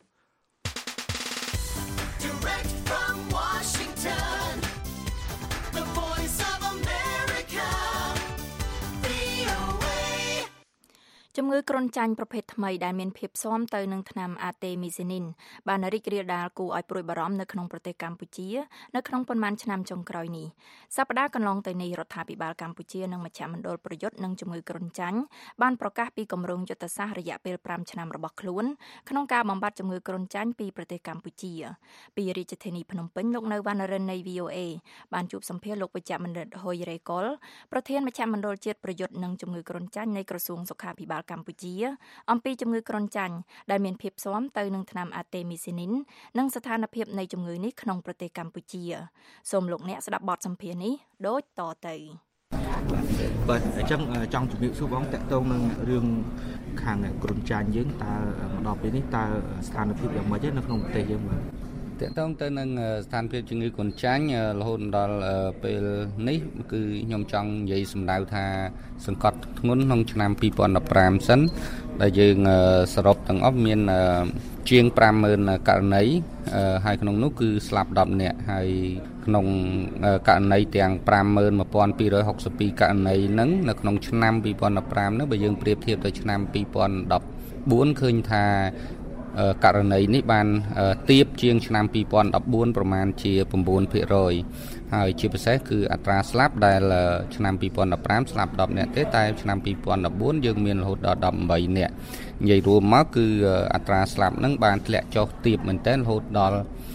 ជំងឺគ្រុនចាញ់ប្រភេទថ្មីដែលមានភាពស៊ាំទៅនឹងថ្នាំអាតេមីស៊ីនីនបានរីករាលដាលគួរឲ្យព្រួយបារម្ភនៅក្នុងប្រទេសកម្ពុជានៅក្នុងប៉ុន្មានឆ្នាំចុងក្រោយនេះសប្តាហ៍កន្លងទៅនេះរដ្ឋាភិបាលកម្ពុជានិងមជ្ឈមណ្ឌលប្រយុទ្ធនឹងជំងឺគ្រុនចាញ់បានប្រកាសពីគម្រោងយុទ្ធសាស្ត្ររយៈពេល5ឆ្នាំរបស់ខ្លួនក្នុងការបំបត្តិជំងឺគ្រុនចាញ់ពីប្រទេសកម្ពុជាពីរាជធានីភ្នំពេញលោកនៅវណ្ណរិននៃ VOA បានជួបសម្ភាសន៍លោកវេជ្ជបណ្ឌិតហុយរេកុលប្រធានមជ្ឈមណ្ឌលជាតិប្រយុទ្ធនឹងជំងឺគ្រុនចាញ់នៃក្រសួងសុខាភិបាលកម្ពុជាអំពីជំងឺគ្រុនចាញ់ដែលមានភាពស៊ាំទៅនឹងថ្នាំអាតេមីស៊ីនីននិងស្ថានភាពនៃជំងឺនេះក្នុងប្រទេសកម្ពុជាសូមលោកអ្នកស្ដាប់បទសម្ភាសន៍នេះដូចតទៅបាទអញ្ចឹងចង់ជំរាបសួរបងតកតងនឹងរឿងខាងគ្រុនចាញ់យើងតើមកដល់ពេលនេះតើស្ថានភាពយ៉ាងម៉េចនៅក្នុងប្រទេសយើងបាទតកតងទៅនឹងស្ថានភាពជំងឺគ្រុនចាញ់រហូតដល់ពេលនេះគឺខ្ញុំចង់និយាយសម្ដៅថាសង្កត់ធ្ងន់ក្នុងឆ្នាំ2015សិនដែលយើងសរុបទាំងអស់មានជាង 50,000 ករណីហើយក្នុងនោះគឺស្លាប់10នាក់ហើយក្នុងករណីទាំង 51,262 ករណីហ្នឹងនៅក្នុងឆ្នាំ2015នោះបើយើងប្រៀបធៀបទៅឆ្នាំ2014ឃើញថាករណីនេះបានទាបជាងឆ្នាំ2014ប្រមាណជា 9% ហើយជាពិសេសគឺអត្រាស្លាប់ដែលឆ្នាំ2015ស្លាប់10នាក់ទេតែឆ្នាំ2014យើងមានរហូតដល់18នាក់និយាយរួមមកគឺអត្រាស្លាប់ហ្នឹងបានធ្លាក់ចុះទាបមែនទែនរហូតដល់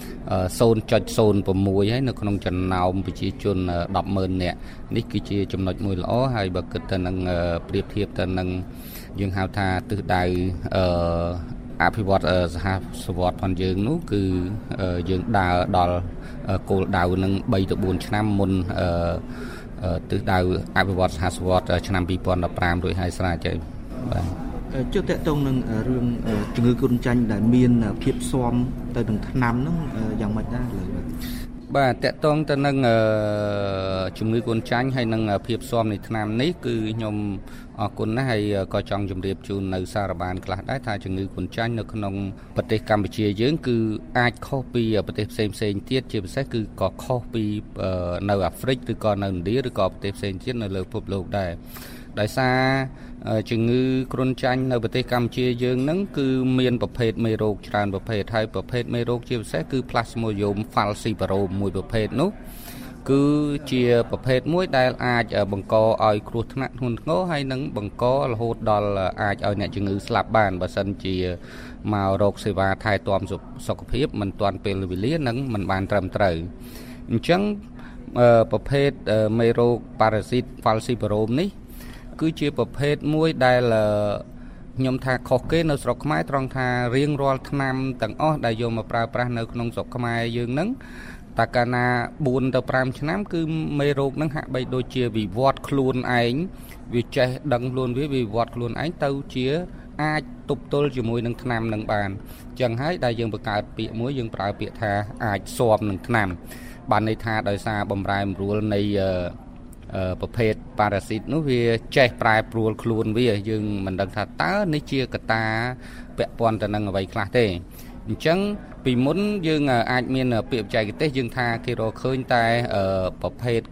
0.06 ហើយនៅក្នុងចំណោមប្រជាជន 10,000 នាក់នេះគឺជាចំណុចមួយល្អហើយបើគិតទៅនឹងប្រៀបធៀបទៅនឹងយើងហៅថាទិសដៅអភិវឌ្ឍសហសវត្តផងយើងនោះគឺយើងដើរដល់គោលដៅនឹង3ទៅ4ឆ្នាំមុនទិសដៅអភិវឌ្ឍសហសវត្តឆ្នាំ2015រួចហើយស្រេចហើយបាទជឿតកតងនឹងរឿងជំងឺគ្រុនចាញ់ដែលមានភាពស៊ាំទៅនឹងថ្នាំហ្នឹងយ៉ាងម៉េចដែរលើបាទតកតងទៅនឹងជំងឺគ្រុនចាញ់ហើយនឹងភាពស៊ាំនៃថ្នាំនេះគឺខ្ញុំអរគុណណាស់ហើយក៏ចង់ជម្រាបជូននៅសារបានខ្លះដែរថាជំងឺគ្រុនចាញ់នៅក្នុងប្រទេសកម្ពុជាយើងគឺអាចខុសពីប្រទេសផ្សេងៗទៀតជាពិសេសគឺក៏ខុសពីនៅអាហ្វ្រិកឬក៏នៅឥណ្ឌាឬក៏ប្រទេសផ្សេងទៀតនៅលើពិភពលោកដែរដោយសារជំងឺគ្រុនចាញ់នៅប្រទេសកម្ពុជាយើងហ្នឹងគឺមានប្រភេទមេរោគច្រើនប្រភេទហើយប្រភេទមេរោគជាពិសេសគឺ Plasmodium falciparum មួយប្រភេទនោះគឺជាប្រភេទមួយដែលអាចបង្កឲ្យគ្រោះថ្នាក់ធ្ងន់ធ្ងរហើយនឹងបង្ករហូតដល់អាចឲ្យអ្នកជំងឺស្លាប់បានបើសិនជាមករកសេវាថែទាំសុខភាពមិនទាន់ពេលវេលានិងមិនបានត្រឹមត្រូវអញ្ចឹងប្រភេទមេរោគ Parasite falciparum នេះគឺជាប្រភេទមួយដែលខ្ញុំថាខុសគេនៅស្រុកខ្មែរត្រង់ថារៀងរាល់ឆ្នាំទាំងអស់ដែលយកមកប្រើប្រាស់នៅក្នុងស្រុកខ្មែរយើងហ្នឹងតែកាលណា4ទៅ5ឆ្នាំគឺមេរោគហ្នឹងហាក់បីដូចជាវិវត្តខ្លួនឯងវាចេះដឹងខ្លួនវាវិវត្តខ្លួនឯងទៅជាអាចទប់ទល់ជាមួយនឹងថ្នាំនឹងបានអញ្ចឹងហើយដែលយើងបង្កើតពាក្យមួយយើងប្រើពាក្យថាអាចស៊ាំនឹងថ្នាំបានន័យថាដោយសារបំរែបំរួលនៃប្រភេទប៉ារ៉ាស៊ីតនោះវាចេះប្រែប្រួលខ្លួនវាយើងមិនដឹងថាតើនេះជាកត្តាពាក់ព័ន្ធទៅនឹងអ្វីខ្លះទេអញ្ចឹងពីមុនយើងអាចមានពាក្យបច្ចេកទេសយើងថាគេរកឃើញតែប្រភេទ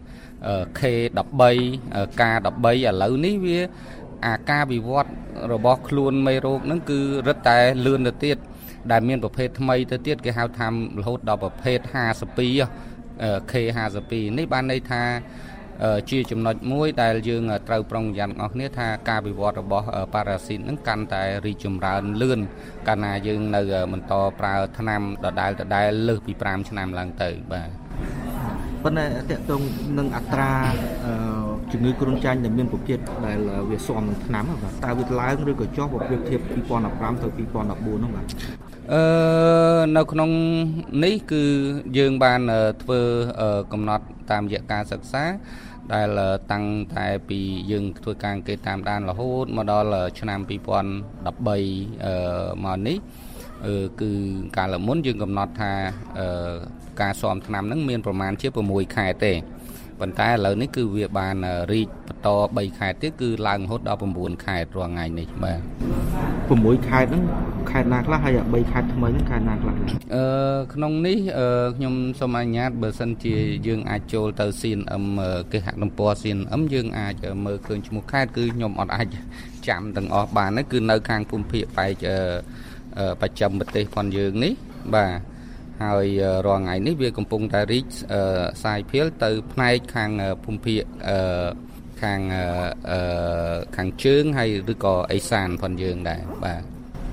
K13 K13 ឥឡូវនេះវាអាការវិវត្តរបស់ខ្លួនមេរោគហ្នឹងគឺរឹតតែលឿនទៅទៀតដែលមានប្រភេទថ្មីទៅទៀតគេហៅថារហូតដល់ប្រភេទ52 K52 នេះបានន័យថាជាចំណុចមួយដែលយើងត្រូវប្រុងប្រយ័ត្នទាំងអស់គ្នាថាការវិវត្តរបស់ប៉ារ៉ាស៊ីតហ្នឹងកាន់តែរីកចម្រើនលឿនកាលណាយើងនៅបន្តប្រើថ្នាំដដែលលើសពី5ឆ្នាំឡើងទៅបាទប៉ុន្តែតកតងនឹងអត្រាជំងឺគ្រុនចាញ់ដែលមានប្រភេទដែលវាស៊ាំនឹងថ្នាំបាទតើវាឡើងឬក៏ចុះបើប្រៀបធៀប2015ទៅ2014នោះបាទនៅក្នុងនេះគឺយើងបានធ្វើកំណត់តាមរយៈការសិក្សាដែលតាំងតែពីយើងធ្វើការអង្កេតតាមដានរហូតមកដល់ឆ្នាំ2013មកនេះគឺកាលមុនយើងកំណត់ថាការស៊ាំថ្នាំហ្នឹងមានប្រមាណជា6ខែទេប៉ុន្តែឥឡូវនេះគឺវាបានរីកបន្ត3ខែទៀតគឺឡើងរហូតដល់9ខែរាល់ថ្ងៃនេះបាទ 6ខែហ្នឹងខែណាខ្លះហើយ3ខែថ្មីហ្នឹងខែណាខ្លះក្នុងនេះខ្ញុំសូមអនុញ្ញាតបើសិនជាយើងអាចចូលទៅ CNM គេហទំព័រ CNM យើងអាចមើលឃើញឈ្មោះខេត្តគឺខ្ញុំអត់អាចចាំទាំងអស់បានទេគឺនៅខាងភូមិភាគបែកបច្ចឹមប្រទេសផងយើងនេះបាទហើយរាល់ថ្ងៃនេះវាកំពុងតែរីកសាយភាលទៅផ្នែកខាងភូមិភាគខាងជើងហើយឬក៏អេសានផងយើងដែរបាទ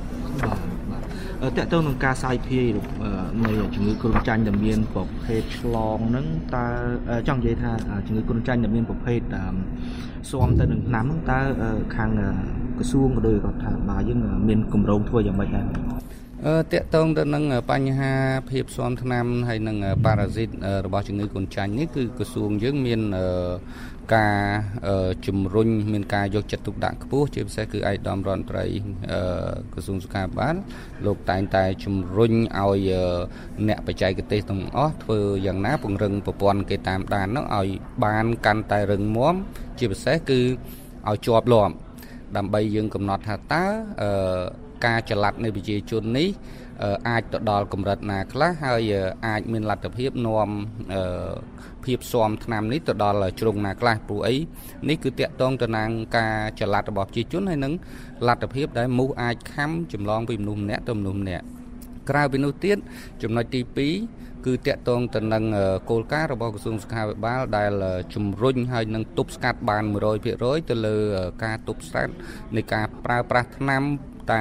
តើតើនឹងការសាយភាយនៃជំងឺគ្រុនចាញ់ដែលមានប្រភេទឆ្លងហ្នឹងតើចង់និយាយថាជំងឺគ្រុនចាញ់ដែលមានប្រភេទស៊ាំទៅនឹងថ្នាំហ្នឹងតើខាងក្រសួងក៏ដូចរដ្ឋាភិបាលយើងមានគម្រោងធ្វើយ៉ាងម៉េចដែរតកតងទៅនឹងបញ្ហាភាពស៊ាំថ្នាំហើយនឹងប៉ារ៉ាស៊ីតរបស់ជំងឺគ្រុនចាញ់នេះគឺក្រសួងយើងមានការជំរុញមានការយកចិត្តទុកដាក់ខ្ពស់ជាពិសេសគឺឯកឧត្តមរដ្ឋមន្ត្រីក្រសួងសុខាភិបាលលោកតែងតែជំរុញឲ្យអ្នកបច្ចេកទេសទាំងអស់ធ្វើយ៉ាងណាពង្រឹងប្រព័ន្ធគេតាមដាននោះឲ្យបានកាន់តែរឹងមាំជាពិសេសគឺឲ្យជាប់លាប់ដើម្បីយើងកំណត់ថាតើការចល័តនៃប្រជាជននេះអាចទៅដល់កម្រិតណាខ្លះហើយអាចមានលទ្ធភាពនាំភាពស៊ាំថ្នាំនេះទៅដល់ជ្រុងណាខ្លះព្រោះអីនេះគឺតាក់ទងទៅនឹងការចល័តរបស់ប្រជាជនហើយនឹងលទ្ធភាពដែលមូសអាចខំចម្លងពីមនុស្សម្នាក់ទៅមនុស្សម្នាក់ក្រៅពីនោះទៀតចំណុចទី2គឺតាក់ទងទៅនឹងគោលការណ៍របស់ក្រសួងសុខាភិបាលដែលជំរុញឲ្យនឹងទប់ស្កាត់បាន 100% ទៅលើការទប់ស្កាត់នៃការប្រើប្រាស់ថ្នាំតែ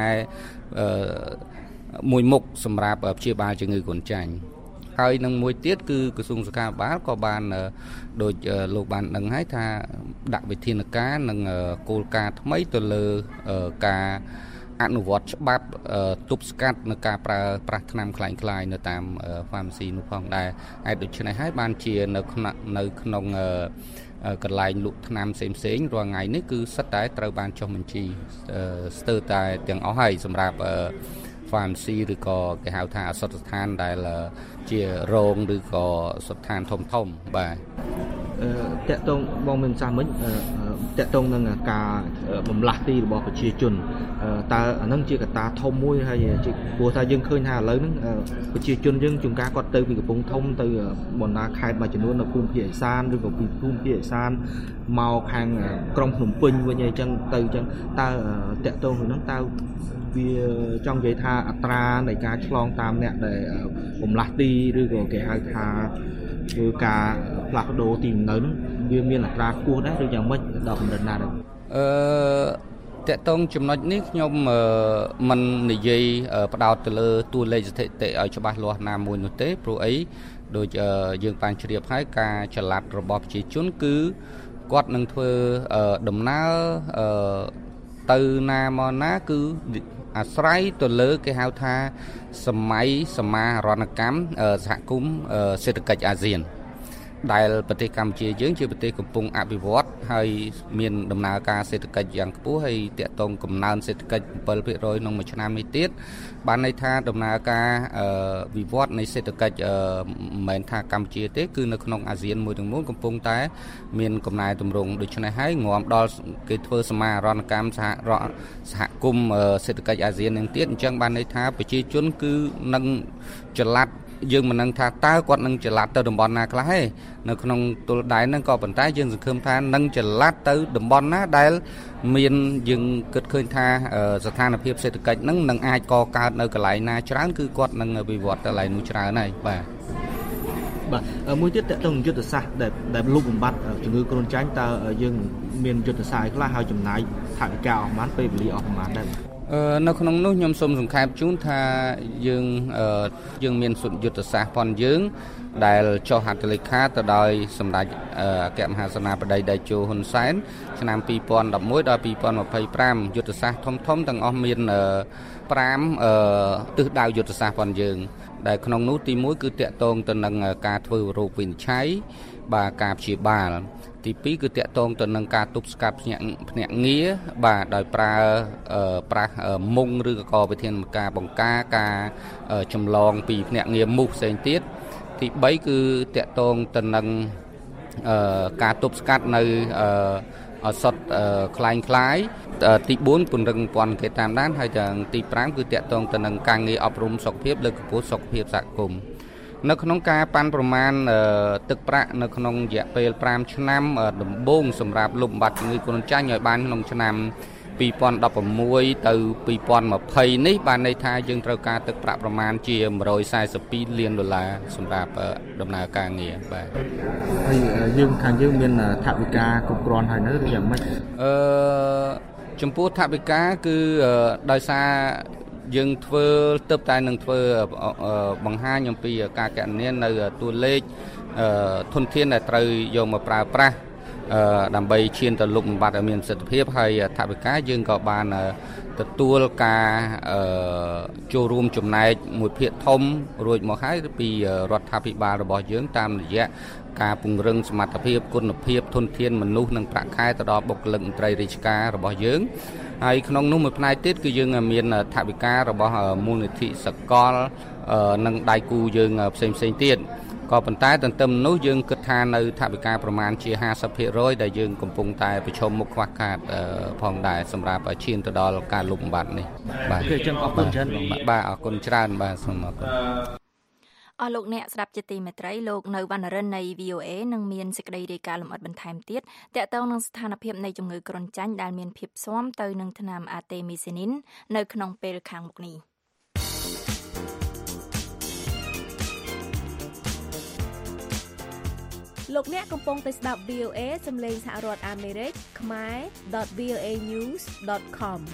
មួយមុខសម្រាប់ព្យាបាលជំងឺគ្រុនចាញ់ហើយនឹងមួយទៀតគឺក្រសួងសុខាភិបាលក៏បានដូចលោកបានដឹងហើយថាដាក់វិធានការនិងគោលការណ៍ថ្មីទៅលើការអនុវត្តច្បាប់ទប់ស្កាត់នៅការប្រើប្រាស់ថ្នាំคล้ายៗនៅតាម pharmacy នោះផងដែរហើយដូច្នេះហើយបានជានៅក្នុងកន្លែងលក់ថ្នាំផ្សេងៗរាល់ថ្ងៃនេះគឺសិតតែត្រូវបានចុះបញ្ជីស្ទើរតែទាំងអស់ហើយសម្រាប់pharmacy ឬក៏គេហៅថាអសតស្ថានដែលជារោងឬក៏ស្ថានធំបាទតកតងបងមានសាសមិញតកតងនឹងការបំលាស់ទីរបស់ប្រជាជនតើអានឹងជាកត្តាធំមួយហើយព្រោះថាយើងឃើញថាឥឡូវហ្នឹងប្រជាជនយើងជួនកាលគាត់ទៅពីកំពង់ធំទៅបណ្ដាខេត្តមួយចំនួននៅភូមិភាគឦសានឬក៏ពីភូមិភាគឦសានមកខាងក្រុងភ្នំពេញវិញអីចឹងទៅចឹងតើតកតងនឹងតើវាចង់និយាយថាអត្រានៃការឆ្លងតាមអ្នកដែលបំលាស់ទីឬក៏គេហៅថាធ្វើការផ្លាស់ប្ដូរទីលំនៅហ្នឹងវាមានអត្រាខ្ពស់ដែរឬយ៉ាងម៉េចដល់កម្រិតណាដែរតកតងចំណុចនេះខ្ញុំមិននិយាយផ្ដោតទៅលើតួលេខស្ថិតិឲ្យច្បាស់លាស់ណាមួយនោះទេព្រោះអីដូចយើងបានជ្រាបហើយការចល័តរបស់ប្រជាជនគឺគាត់នឹងធ្វើដំណើរទៅណាមកណាគឺអាស្រ័យទៅលើគេហៅថាសម័យសមារណកម្មសហគមន៍សេដ្ឋកិច្ចអាស៊ានដែលប្រទេសកម្ពុជាយើងជាប្រទេសកំពុងអភិវឌ្ឍហើយមានដំណើរការសេដ្ឋកិច្ចយ៉ាងខ្ពស់ហើយតាក់ទងកំណើនសេដ្ឋកិច្ច 7% ក្នុងមួយឆ្នាំនេះទៀតបានន័យថាដំណើរការវិវត្តនៃសេដ្ឋកិច្ចមិនមែនថាកម្ពុជាទេគឺនៅក្នុងអាស៊ានមួយទាំងមូលកំពុងតែមានកំណែទម្រង់ដូច្នេះហើយងាប់ដល់គេធ្វើសមាហរណកម្មសហគមន៍សេដ្ឋកិច្ចអាស៊ាននឹងទៀតអញ្ចឹងបានន័យថាប្រជាជនគឺនឹងចល័តយើងមិននឹងថាតើគាត់នឹងចល័តទៅតំបន់ណាខ្លះទេនៅក្នុងទល់ដែនហ្នឹងក៏ប៉ុន្តែយើងសង្ឃឹមថានឹងចល័តទៅតំបន់ណាដែលមានយើងគិតឃើញថាស្ថានភាពសេដ្ឋកិច្ចហ្នឹងនឹងអាចកកើតនៅកន្លែងណាច្រើនគឺគាត់នឹងវិវត្តទៅកន្លែងនោះច្រើនហើយបាទមួយទៀតតើតើយុទ្ធសាស្ត្រដែលលុបបំបត្តិជំងឺគ្រុនចាញ់តើយើងមានយុទ្ធសាស្ត្រខ្លះហើយចំណាយថវិកាអស់ប្រមាណពេលវេលាអស់ប្រមាណដែរនៅក្នុងនោះខ្ញុំសូមសង្ខេបជូនថាយើងមានយុទ្ធសាស្ត្រផងយើងដែលចុះហត្ថលេខាទៅដោយសម្ដេចអគ្គមហាសេនាបតីតេជោហ៊ុនសែនឆ្នាំ2011ដល់2025យុទ្ធសាស្ត្រធំទាំងអស់មាន5ទិសដៅយុទ្ធសាស្ត្រផងយើងដែលក្នុងនោះទី1គឺតាក់ទងទៅនឹងការធ្វើរោគវិនិច្ឆ័យបាទការព្យាបាលទី2គឺតាក់ទងទៅនឹងការទប់ស្កាត់ភ្នាក់ងារបាទដោយប្រើប្រាស់មុងឬក៏វិធានការបង្ការការចម្លងពីភ្នាក់ងារមូសផ្សេងទៀតទី3គឺតាក់ទងទៅនឹងការទប់ស្កាត់នៅអសត់คล้ายទី4ពង្រឹងពន្ធគេតាមដានហើយទាំងទី5គឺតាក់ទងទៅនឹងការងារអប់រំសុខភាពលើកកម្ពស់សុខភាពសហគមន៍នៅក្នុងការប៉ាន់ប្រមាណទឹកប្រាក់នៅក្នុងរយៈពេល5ឆ្នាំដំបូងសម្រាប់លុបបំបាត់ជំងឺគ្រុនចាញ់ឲ្យបានក្នុងឆ្នាំ2016ទៅ2020នេះបានន័យថាយើងត្រូវការទឹកប្រាក់ប្រមាណជា$142លានសម្រាប់ដំណើរការងារបាទហើយយើងខាងយើងមានថវិកាគ្រប់គ្រាន់ហើយនៅឬយ៉ាងម៉េចចំពោះថវិកាគឺដោយសារយើងធ្វើទៅតែនឹងធ្វើបង្ហាញអំពីការកណនានៅតួលេខធនធានដែលត្រូវយកមកប្រើប្រាស់ដើម្បីឈានទៅលុបបំបាត់ឲ្យមានប្រសិទ្ធភាពហើយថវិកាយើងក៏បានទទួលការចូលរួមចំណែកមួយភាគធំរួចមកហើយពីរដ្ឋាភិបាលរបស់យើងតាមរយៈការពង្រឹងសមត្ថភាពគុណភាពធនធានមនុស្សនិងប្រាក់ខែទៅដល់បុគ្គលិកមន្ត្រីរាជការរបស់យើងហើយក្នុងនោះមួយផ្នែកទៀតគឺយើងមានថវិការបស់មូលនិធិសកលនិងដៃគូយើងផ្សេងទៀតក៏ប៉ុន្តែទន្ទឹមនោះយើងគិតថានៅថវិកាប្រមាណជា 50% ដែលយើងកំពុងតែប្រឈមមុខខ្វះខាតផងដែរសម្រាប់ឈានទៅដល់ការលុបបំបាត់នេះបាទអរគុណច្រើនបាទអរគុណច្រើនបាទសូមអរគុណអស់លោកអ្នកស្ដាប់ជាទីមេត្រីលោកនៅវណ្ណរិននៃ VOA នឹងមានសេចក្តីរាយការណ៍លម្អិតបន្ថែមទៀតទាក់ទងនឹងស្ថានភាពនៃជំងឺគ្រុនចាញ់ដែលមានភាពស៊ាំទៅនឹងថ្នាំអាតេមីស៊ីនីននៅក្នុងពេលខាងមុខនេះលោកអ្នកកំពុងតែស្ដាប់ VOA សំឡេងសហរដ្ឋអាមេរិកខ្មែរ .voanews.com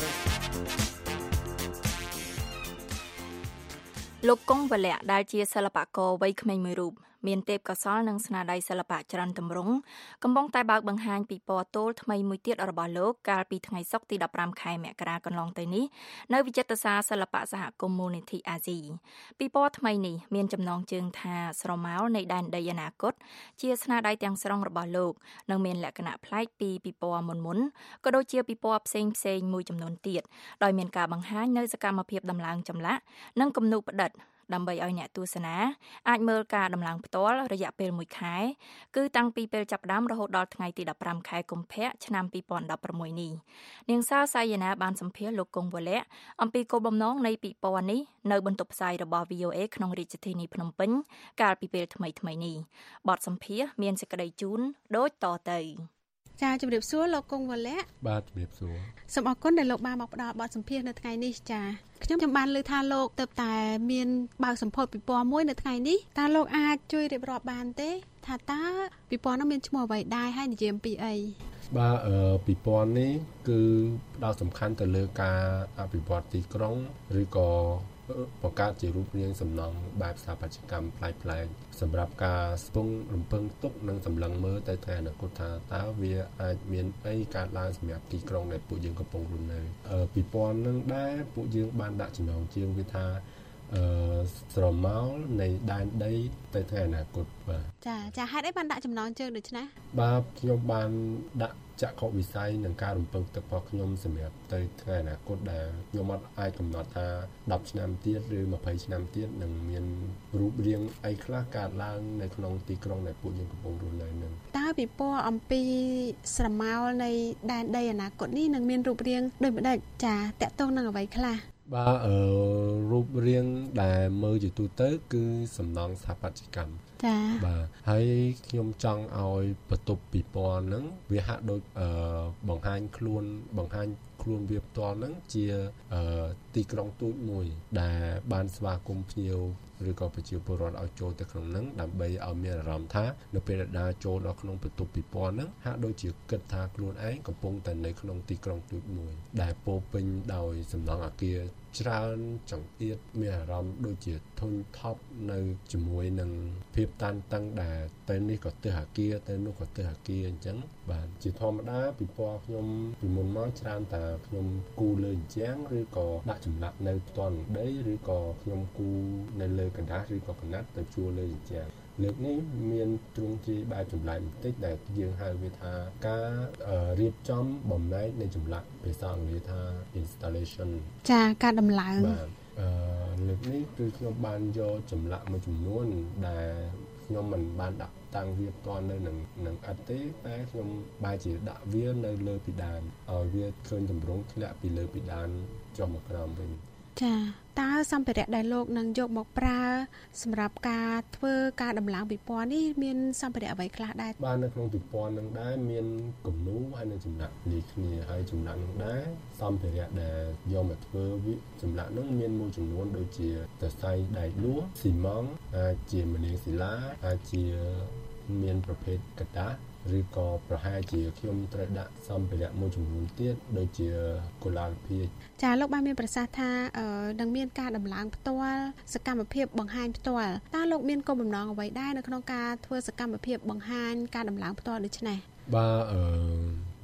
លោកកុងវលៈដែលជាសិល្បករវ័យក្មេងមួយរូបមានទេពកោសល្យនិងស្នាដៃសិល្បៈច្រើនទម្រង់កំពុងតែបើកបង្ហាញពីពណ៌ទោលថ្មីមួយទៀតរបស់លោកកាលពីថ្ងៃសុក្រទី15ខែមករាកន្លងទៅនេះនៅវិចិត្រសាលសិល្បៈសហគមន៍មូលនិធិអាស៊ីពីពណ៌ថ្មីនេះមានចំណងជើងថាស្រមោលនៃដែនដីអនាគតជាស្នាដៃទាំងស្រុងរបស់លោកនិងមានលក្ខណៈប្លែកពីពីពណ៌មុនក៏ដូចជាពីពណ៌ផ្សេងមួយចំនួនទៀតដោយមានការបង្ហាញនៅសកម្មភាពដំឡើងចម្លាក់និងគំនូរផ្ដិតដើម្បីឲ្យអ្នកទស្សនាអាចមើលការដំឡើងផ្ទាល់រយៈពេល1ខែគឺតាំងពីពេលចាប់ផ្ដើមរហូតដល់ថ្ងៃទី15ខែកុម្ភៈឆ្នាំ2016នេះនាងសាសាយាណាបានសម្ភាសន៍លោកកុងវលៈអំពីគោលបំណងនៃពិព័រណ៍នេះនៅបន្ទប់ផ្សាយរបស់ VOA ក្នុងរាជធានីភ្នំពេញកាលពីពេលថ្មីនេះបទសម្ភាសន៍មានសេចក្តីជូនដូចតទៅចាជំរាបសួរលោកកុងវលៈបាទជំរាបសួរសូមអរគុណដែលលោកបានមកផ្ដល់បទសម្ភាសន៍នៅថ្ងៃនេះចាខ្ញុំបានលើថាលោកទើបតែមានបើកសម្ពោធពិព័រណ៍មួយនៅថ្ងៃនេះតើលោកអាចជួយរៀបរាប់បានទេថាតើពិព័រណ៍នោះមានឈ្មោះអ្វីដែរហើយនិយាយអំពីអីបាទពិព័រណ៍នេះគឺផ្ដោតសំខាន់ទៅលើការអភិវឌ្ឍទីក្រុងឬក៏បង្កើតជារូបរាងសំណង់បែបស្ថាបត្យកម្មប្លែកៗសម្រាប់ការស្ពងរំពឹងទុកនិងសម្លឹងមើលទៅថ្ងៃអនាគតថាតើវាអាចមានអីកើតឡើងសម្រាប់ទីក្រុងដែលពួកយើងកំពុងរស់នៅពិព័រណ៍នឹងដែរពួកយើងបានដាក់ចំណងជើងវាថាស្រមោលនៃដែនដីទៅថ្ងៃអនាគតបាទចាហេតុអីបានដាក់ចំណងជើងដូច្នេះបាទខ្ញុំបានដាក់ចក្ខុវិស័យនឹងការរំពឹងទុករបស់ខ្ញុំសម្រាប់ទៅថ្ងៃអនាគតដែលខ្ញុំអាចកំណត់ថា10ឆ្នាំទៀតឬ20ឆ្នាំទៀតនឹងមានរូបរាងអីខ្លះកើតឡើងនៅក្នុងទីក្រុងដែលពួកយើងកំពុងរស់នៅនឹងតើពិព័រណ៍អំពីស្រមោលនៃដែនដីអនាគតនេះនឹងមានរូបរាងដូចម្ដេចចាតកតងនឹងអ្វីខ្លះបាទរូបរាងដែលមើលជាទូទៅគឺសំណង់ស្ថាបត្យកម្មចាបាទហើយខ្ញុំចង់ឲ្យបន្ទប់ពិព័រណ៍ហ្នឹងវាហាក់ដូចបង្ហាញខ្លួនវាផ្ទាល់ហ្នឹងជាទីក្រុងទូចមួយដែលបានស្វាគមន៍ភ្ញៀវឬក៏ប្រជាពលរដ្ឋឲ្យចូលទៅក្នុងហ្នឹងដើម្បីឲ្យមានអារម្មណ៍ថានៅពេលដែលដើរចូលដល់ក្នុងបន្ទប់ពិព័រណ៍ហ្នឹងហាក់ដូចជាគិតថាខ្លួនឯងកំពុងតែនៅក្នុងទីក្រុងទូចមួយដែលពោពេញដោយសំណង់អគារច្រើនចង្អៀតមានអារម្មណ៍ដូចជាធុញថប់នៅជាមួយនឹងភាពតានតឹងដែលទៅនេះក៏ទើសអាគារទៅនោះក៏ទើសអាគារអញ្ចឹងបាទជាធម្មតាពិព័រណ៍ខ្ញុំពីមុនមកច្រើនតែខ្ញុំគូលើជញ្ជាំងឬក៏ដាក់ចម្លាក់នៅផ្ទាល់នឹងដីឬក៏ខ្ញុំគូនៅលើកណ្ដាស់ឬក៏កណាត់ទៅជួរលើជញ្ជាំងលើកនេះមានទ្រង់ទ្រាយបែបចម្លែកបន្តិចដែលយើងហៅវាថាការរៀបចំបំណែកនៃចម្លាក់ភាសាអង់គ្លេសថា installation ចាការដំឡើងបាទលើកនេះគឺខ្ញុំបានយកចម្លាក់មួយចំនួនដែលខ្ញុំមិនបានដាក់តាំងវាផ្ទាល់នៅនឹងឥដ្ឋទេតែខ្ញុំបែរជាដាក់វានៅលើពិដានឲ្យវាឃើញទម្រង់ធ្លាក់ពីលើពិដានចុះមកក្រោមវិញចាតើសម្ភារៈដែលលោកនឹងយកមកប្រើសម្រាប់ការធ្វើការដំឡើងពិព័រណ៍នេះមានសម្ភារៈអ្វីខ្លះដែរបាទនៅក្នុងពិព័រណ៍នឹងដែរមានគំនូរហើយនៅចម្លាក់លាយគ្នាហើយចម្លាក់នឹងដែរសម្ភារៈដែលយកមកធ្វើចម្លាក់នឹងមានមួយចំនួនដូចជាសរសៃដែកលួសស៊ីម៉ង់អាចជាមនាងសិលាអាចជាមានប្រភេទกระดาษឬក៏ប្រហែលជាខ្ញុំត្រូវដាក់សម្ភារៈមួយចំនួនទៀតដូចជាកុលាលភាជចាលោកបានមានប្រសាសន៍ថានឹងមានការដំឡើងផ្ទាល់សកម្មភាពបង្ហាញផ្ទាល់តើលោកមានគោលបំណងអ្វីដែរនៅក្នុងការធ្វើសកម្មភាពបង្ហាញការដំឡើងផ្ទាល់ដូចនេះបាទ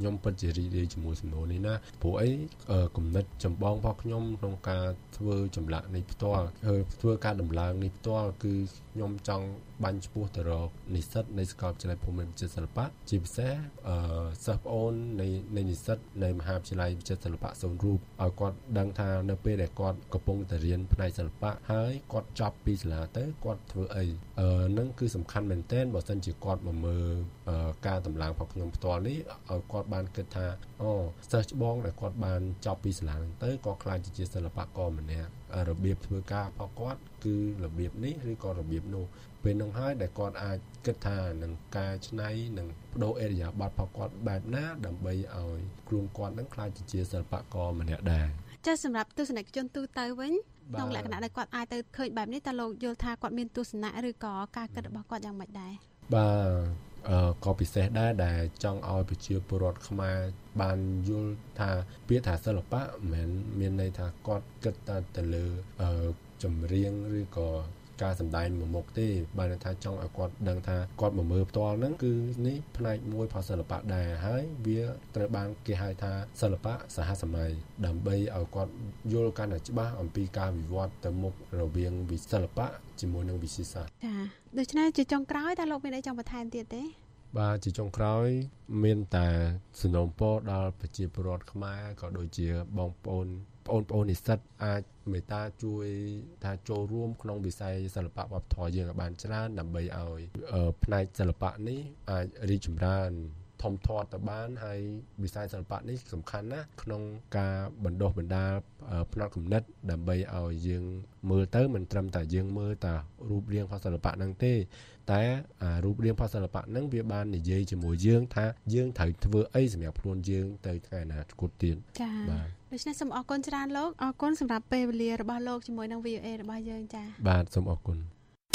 ខ្ញុំពិតជារីករាយជាមួយសំណួរនេះណាព្រោះអីគំនិតចម្បងរបស់ខ្ញុំក្នុងការធ្វើចម្លាក់នេះផ្ទាល់ធ្វើការដំឡើងនេះផ្ទាល់គឺខ្ញុំចង់បាញ់ឈ្មោះទៅរកនិស្សិតនៃសាកលវិទ្យាល័យភូមិន្ទវិចិត្រសិល្បៈជាពិសេសសិស្សប្អូននៃនិស្សិតនៃមហាវិទ្យាល័យវិចិត្រសិល្បៈសូនរូបឲ្យគាត់ដឹងថានៅពេលដែលគាត់កំពុងតែរៀនផ្នែកសិល្បៈហើយគាត់ចប់ពីសាលាទៅគាត់ធ្វើអីនឹងគឺសំខាន់មែនទែនបើសិនជាគាត់មកមើលការតម្លើងរបស់ខ្ញុំផ្ទាល់នេះឲ្យគាត់បានគិតថាសិស្សច្បងដែលគាត់បានចប់ពីសាលាហ្នឹងទៅគាត់ខ្លាចជាសិល្បករម្នាក់របៀបធ្វើការរបស់គាត់គឺរបៀបនេះឬក៏របៀបនោះពេលនោះហើយដែលគាត់អាចគិតថានឹងការច្នៃនឹងបដូរអេរិយាបថរបស់គាត់បែបណាដើម្បីឲ្យខ្លួនគាត់នឹងខ្លាចជាសិល្បករម្នាក់ដែរចាសម្រាប់ទស្សនិកជនទូទៅវិញក្នុងលក្ខណៈដែលគាត់អាចទៅឃើញបែបនេះតើលោកយល់ថាគាត់មានទស្សនៈឬក៏ការគិតរបស់គាត់យ៉ាងម៉េចដែរបាទក៏ពិសេសដែរដែលចង់ឲ្យប្រជាពលរដ្ឋខ្មែរបានយល់ថាពាក្យថាសិល្បៈមិនមែនមានន័យថាគាត់គិតតែទៅលើចម្រៀងឬក៏ការសម្ដែងមួយមុខទេបើថាចង់ឲ្យគាត់ដឹងថាគាត់មកមើលផ្ទាល់ហ្នឹងគឺនេះផ្នែកមួយរបស់សិល្បៈដែរហើយវាត្រូវបានគេហៅថាសិល្បៈសហសម័យដើម្បីឲ្យគាត់យល់កាន់តែច្បាស់អំពីការវិវត្តទៅមុខរវាងវិសិល្បៈជាមួយនឹងវិទ្យាសាស្ត្រចាដូច្នេះជាចុងក្រោយតើលោកមានអីចង់បន្ថែមទៀតទេបាទជាចុងក្រោយមានតែសំណូមពរដល់ប្រជាពលរដ្ឋខ្មែរក៏ដូចជាបងប្អូននិស្សិតអាចមេត្តាជួយថាចូលរួមក្នុងវិស័យសិល្បៈវប្បធម៌យើងឲ្យបានច្រើនដើម្បីឲ្យផ្នែកសិល្បៈនេះអាចរីកចម្រើនធំធាត់ទៅបានហើយវិស័យសិល្បៈនេះសំខាន់ណាស់ក្នុងការបណ្ដុះបណ្ដាលផ្នត់គំនិតដើម្បីឲ្យយើងមើលទៅមិនត្រឹមតែយើងមើលតែរូបរាងរបស់សិល្បៈហ្នឹងទេតែរូបរាងរបស់សិល្បៈហ្នឹងវាបាននិយាយជាមួយយើងថាយើងត្រូវធ្វើអីសម្រាប់ខ្លួនយើងទៅថ្ងៃអនាគតទៀតចា៎បាទដូច្នេះសូមអរគុណច្រើនលោកអរគុណសម្រាប់ពេលវេលារបស់លោកជាមួយនឹង VOA របស់យើងចា៎បាទសូមអរគុណ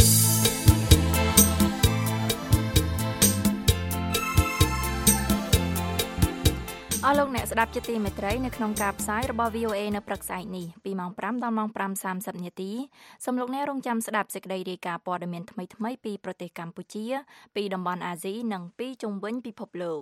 អស់លោកអ្នកស្ដាប់ជាទីមេត្រីនៅក្នុងការផ្សាយរបស់ VOA នៅព្រឹកស្អែកនេះពីម៉ោង5ដល់ម៉ោង 5:30 នាទីសូមលោកអ្នករងចាំស្ដាប់សេចក្តីរាយការណ៍ព័ត៌មានថ្មីៗពីប្រទេសកម្ពុជាពីតំបន់អាស៊ីនិងពីជុំវិញពិភពលោក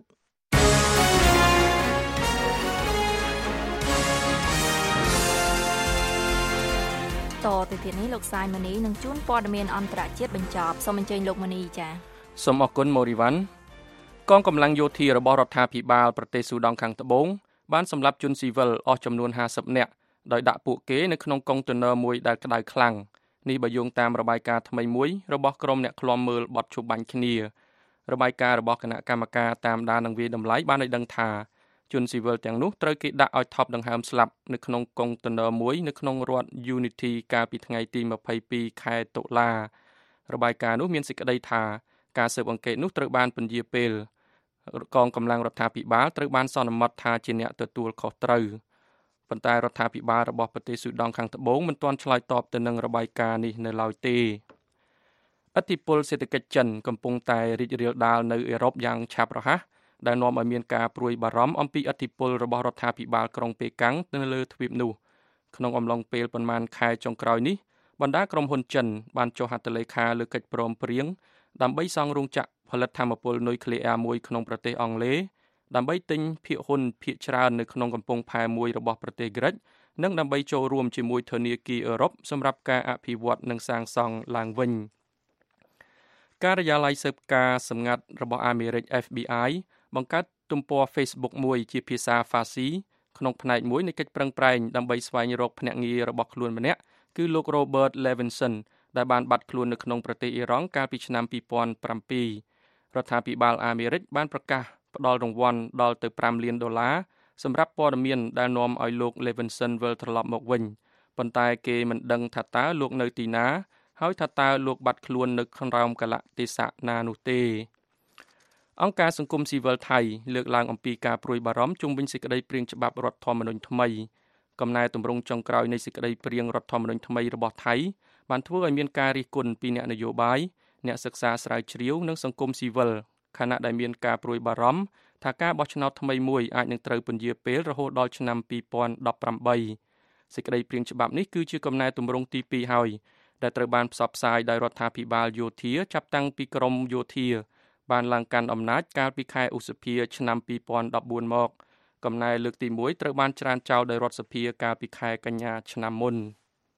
តទៅទៀតនេះលោកសាយម៉ានីនឹងជួនព័ត៌មានអន្តរជាតិបញ្ចប់សូមអញ្ជើញលោកម៉ានីចា៎សូមអរគុណម៉ូរីវ៉ាន់កងកម្លាំងយោធារបស់រដ្ឋាភិបាលប្រទេសស៊ូដង់ខាងត្បូងបានសម្លាប់ជនស៊ីវិលអស់ចំនួន50នាក់ដោយដាក់ពួកគេនៅក្នុងកុងតឺន័រមួយដែលក្តៅខ្លាំងនេះបើយោងតាមរបាយការណ៍ថ្មីមួយរបស់ក្រុមអ្នកឃ្លាំមើលបទជុំបាញ់គ្នារបាយការណ៍របស់គណៈកម្មការតាមដាននិងវាយតម្លៃបានឲ្យដឹងថាជនស៊ីវិលទាំងនោះត្រូវគេដាក់ឲ្យថប់ដង្ហើមស្លាប់នៅក្នុងកុងតឺន័រមួយនៅក្នុងរដ្ឋ Unity កាលពីថ្ងៃទី22ខែតុលារបាយការណ៍នោះមានសេចក្តីថាការស៊ើបអង្កេតនោះត្រូវបានពន្យាពេលកងកម្លាំងរដ្ឋាភិបាលត្រូវបានសន្មតថាជាអ្នកទទួលខុសត្រូវប៉ុន្តែរដ្ឋាភិបាលរបស់ប្រទេសស៊ូដង់ខាងត្បូងមិនទាន់ឆ្លើយតបទៅនឹងរបាយការណ៍នេះនៅឡើយទេឥទ្ធិពលសេដ្ឋកិច្ចចិនកំពុងតែរីករាលដាលនៅអឺរ៉ុបយ៉ាងឆាប់រហ័សដែលនាំឲ្យមានការព្រួយបារម្ភអំពីឥទ្ធិពលរបស់រដ្ឋាភិបាលក្រុងប៉េកាំងនៅលើទ្វីបនោះក្នុងអំឡុងពេលប្រមាណខែចុងក្រោយនេះបណ្ដាក្រុមហ៊ុនចិនបានចុះហត្ថលេខាលើកិច្ចព្រមព្រៀងដើម្បីសង់រោងចក្រផលិតថាមពលនុយក្លេអ៊ែរមួយក្នុងប្រទេសអង់គ្លេសដើម្បីទិញភាគហ៊ុនភាគច្រើននៅក្នុងកំពង់ផែមួយរបស់ប្រទេសក្រិចនិងដើម្បីចូលរួមជាមួយធនាគារអឺរ៉ុបសម្រាប់ការអភិវឌ្ឍនិងសាងសង់ឡើងវិញការិយាល័យស៊ើបការណ៍សម្ងាត់របស់អាមេរិក FBI បង្កើតទំព័រ Facebook មួយជាភាសាហ្វាស៊ីក្នុងផ្នែកមួយនៃកិច្ចប្រឹងប្រែងដើម្បីស្វែងរកភ្នាក់ងាររបស់ខ្លួនម្នាក់គឺលោក Robert Levinson ដែលបានបាត់ខ្លួននៅក្នុងប្រទេសអ៊ីរ៉ង់កាលពីឆ្នាំ2007រដ្ឋាភិបាលអាមេរិកបានប្រកាសផ្តល់រង្វាន់ដល់ទៅ$5 លានសម្រាប់ព័ត៌មានដែលនាំឲ្យលោក Levinson វិលត្រឡប់មកវិញប៉ុន្តែគេមិនដឹងថាតើលោកនៅទីណាហើយថាតើលោកបាត់ខ្លួននៅក្រោមកលៈទេសៈណានោះទេអង្គការសង្គមស៊ីវិលថៃលើកឡើងអំពីការព្រួយបារម្ភជុំវិញសេចក្តីព្រាងច្បាប់រដ្ឋធម្មនុញ្ញថ្មីកំណែទម្រង់ចុងក្រោយនៃសេចក្តីព្រាងរដ្ឋធម្មនុញ្ញថ្មីរបស់ថៃបានធ្វើឲ្យមានការរិះគន់ពីអ្នកនយោបាយអ្នកសិក្សាស្រាវជ្រាវនិងសង្គមស៊ីវិលខណៈដែលមានការព្រួយបារម្ភថាការបោះឆ្នោតថ្មីមួយអាចនឹងត្រូវពន្យាពេលរហូតដល់ឆ្នាំ2018សេចក្តីព្រាងច្បាប់នេះគឺជាកំណែទម្រង់ទី2ហើយដែលត្រូវបានផ្សព្វផ្សាយដោយរដ្ឋាភិបាលយោធាចាប់តាំងពីក្រមយោធាបានឡើងកាន់អំណាចកាលពីខែឧសភាឆ្នាំ2014មកកំណែលើកទី1ត្រូវបានច្រានចោលដោយរដ្ឋសភាកាលពីខែកញ្ញាឆ្នាំមុន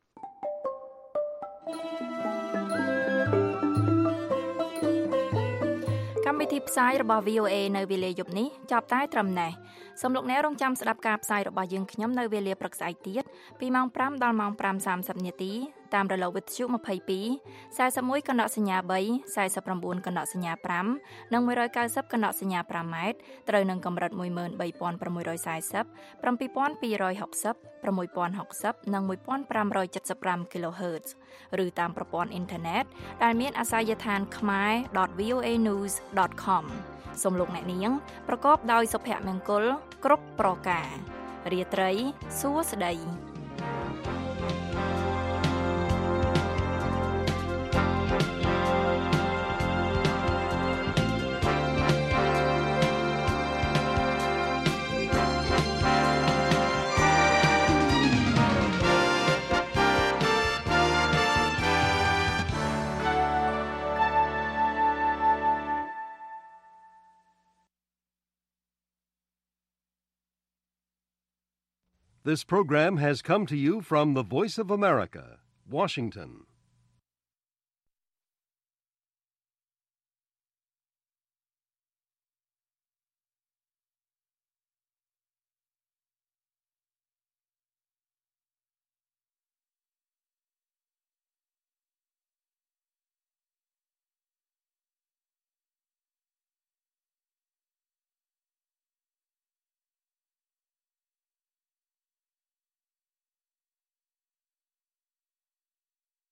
កម្មវិធីផ្សាយរបស់ VOA នៅវេលាយប់នេះចាប់តែត្រឹមនេះសូមលោកអ្នករងចាំស្ដាប់ការផ្សាយរបស់យើងខ្ញុំនៅវេលាព្រឹកស្អែកទៀតពីម៉ោង5ដល់ម៉ោង 5:30 នាទីតាមរលកវិទ្យុ22 41កណ្ដកសញ្ញា3 49កណ្ដកសញ្ញា5និង190កណ្ដកសញ្ញា5ម៉ែត្រត្រូវនឹងកម្រិត 13640 7260 6060និង1575 kHz ឬតាមប្រព័ន្ធអ៊ីនធឺណិតដែលមានអាសយដ្ឋាន khmer.voanews.com សូមលោកអ្នកនាងប្រកបដោយសុភមង្គលគ្រប់ប្រការរាត្រីសួស្តី This program has come to you from the Voice of America, Washington.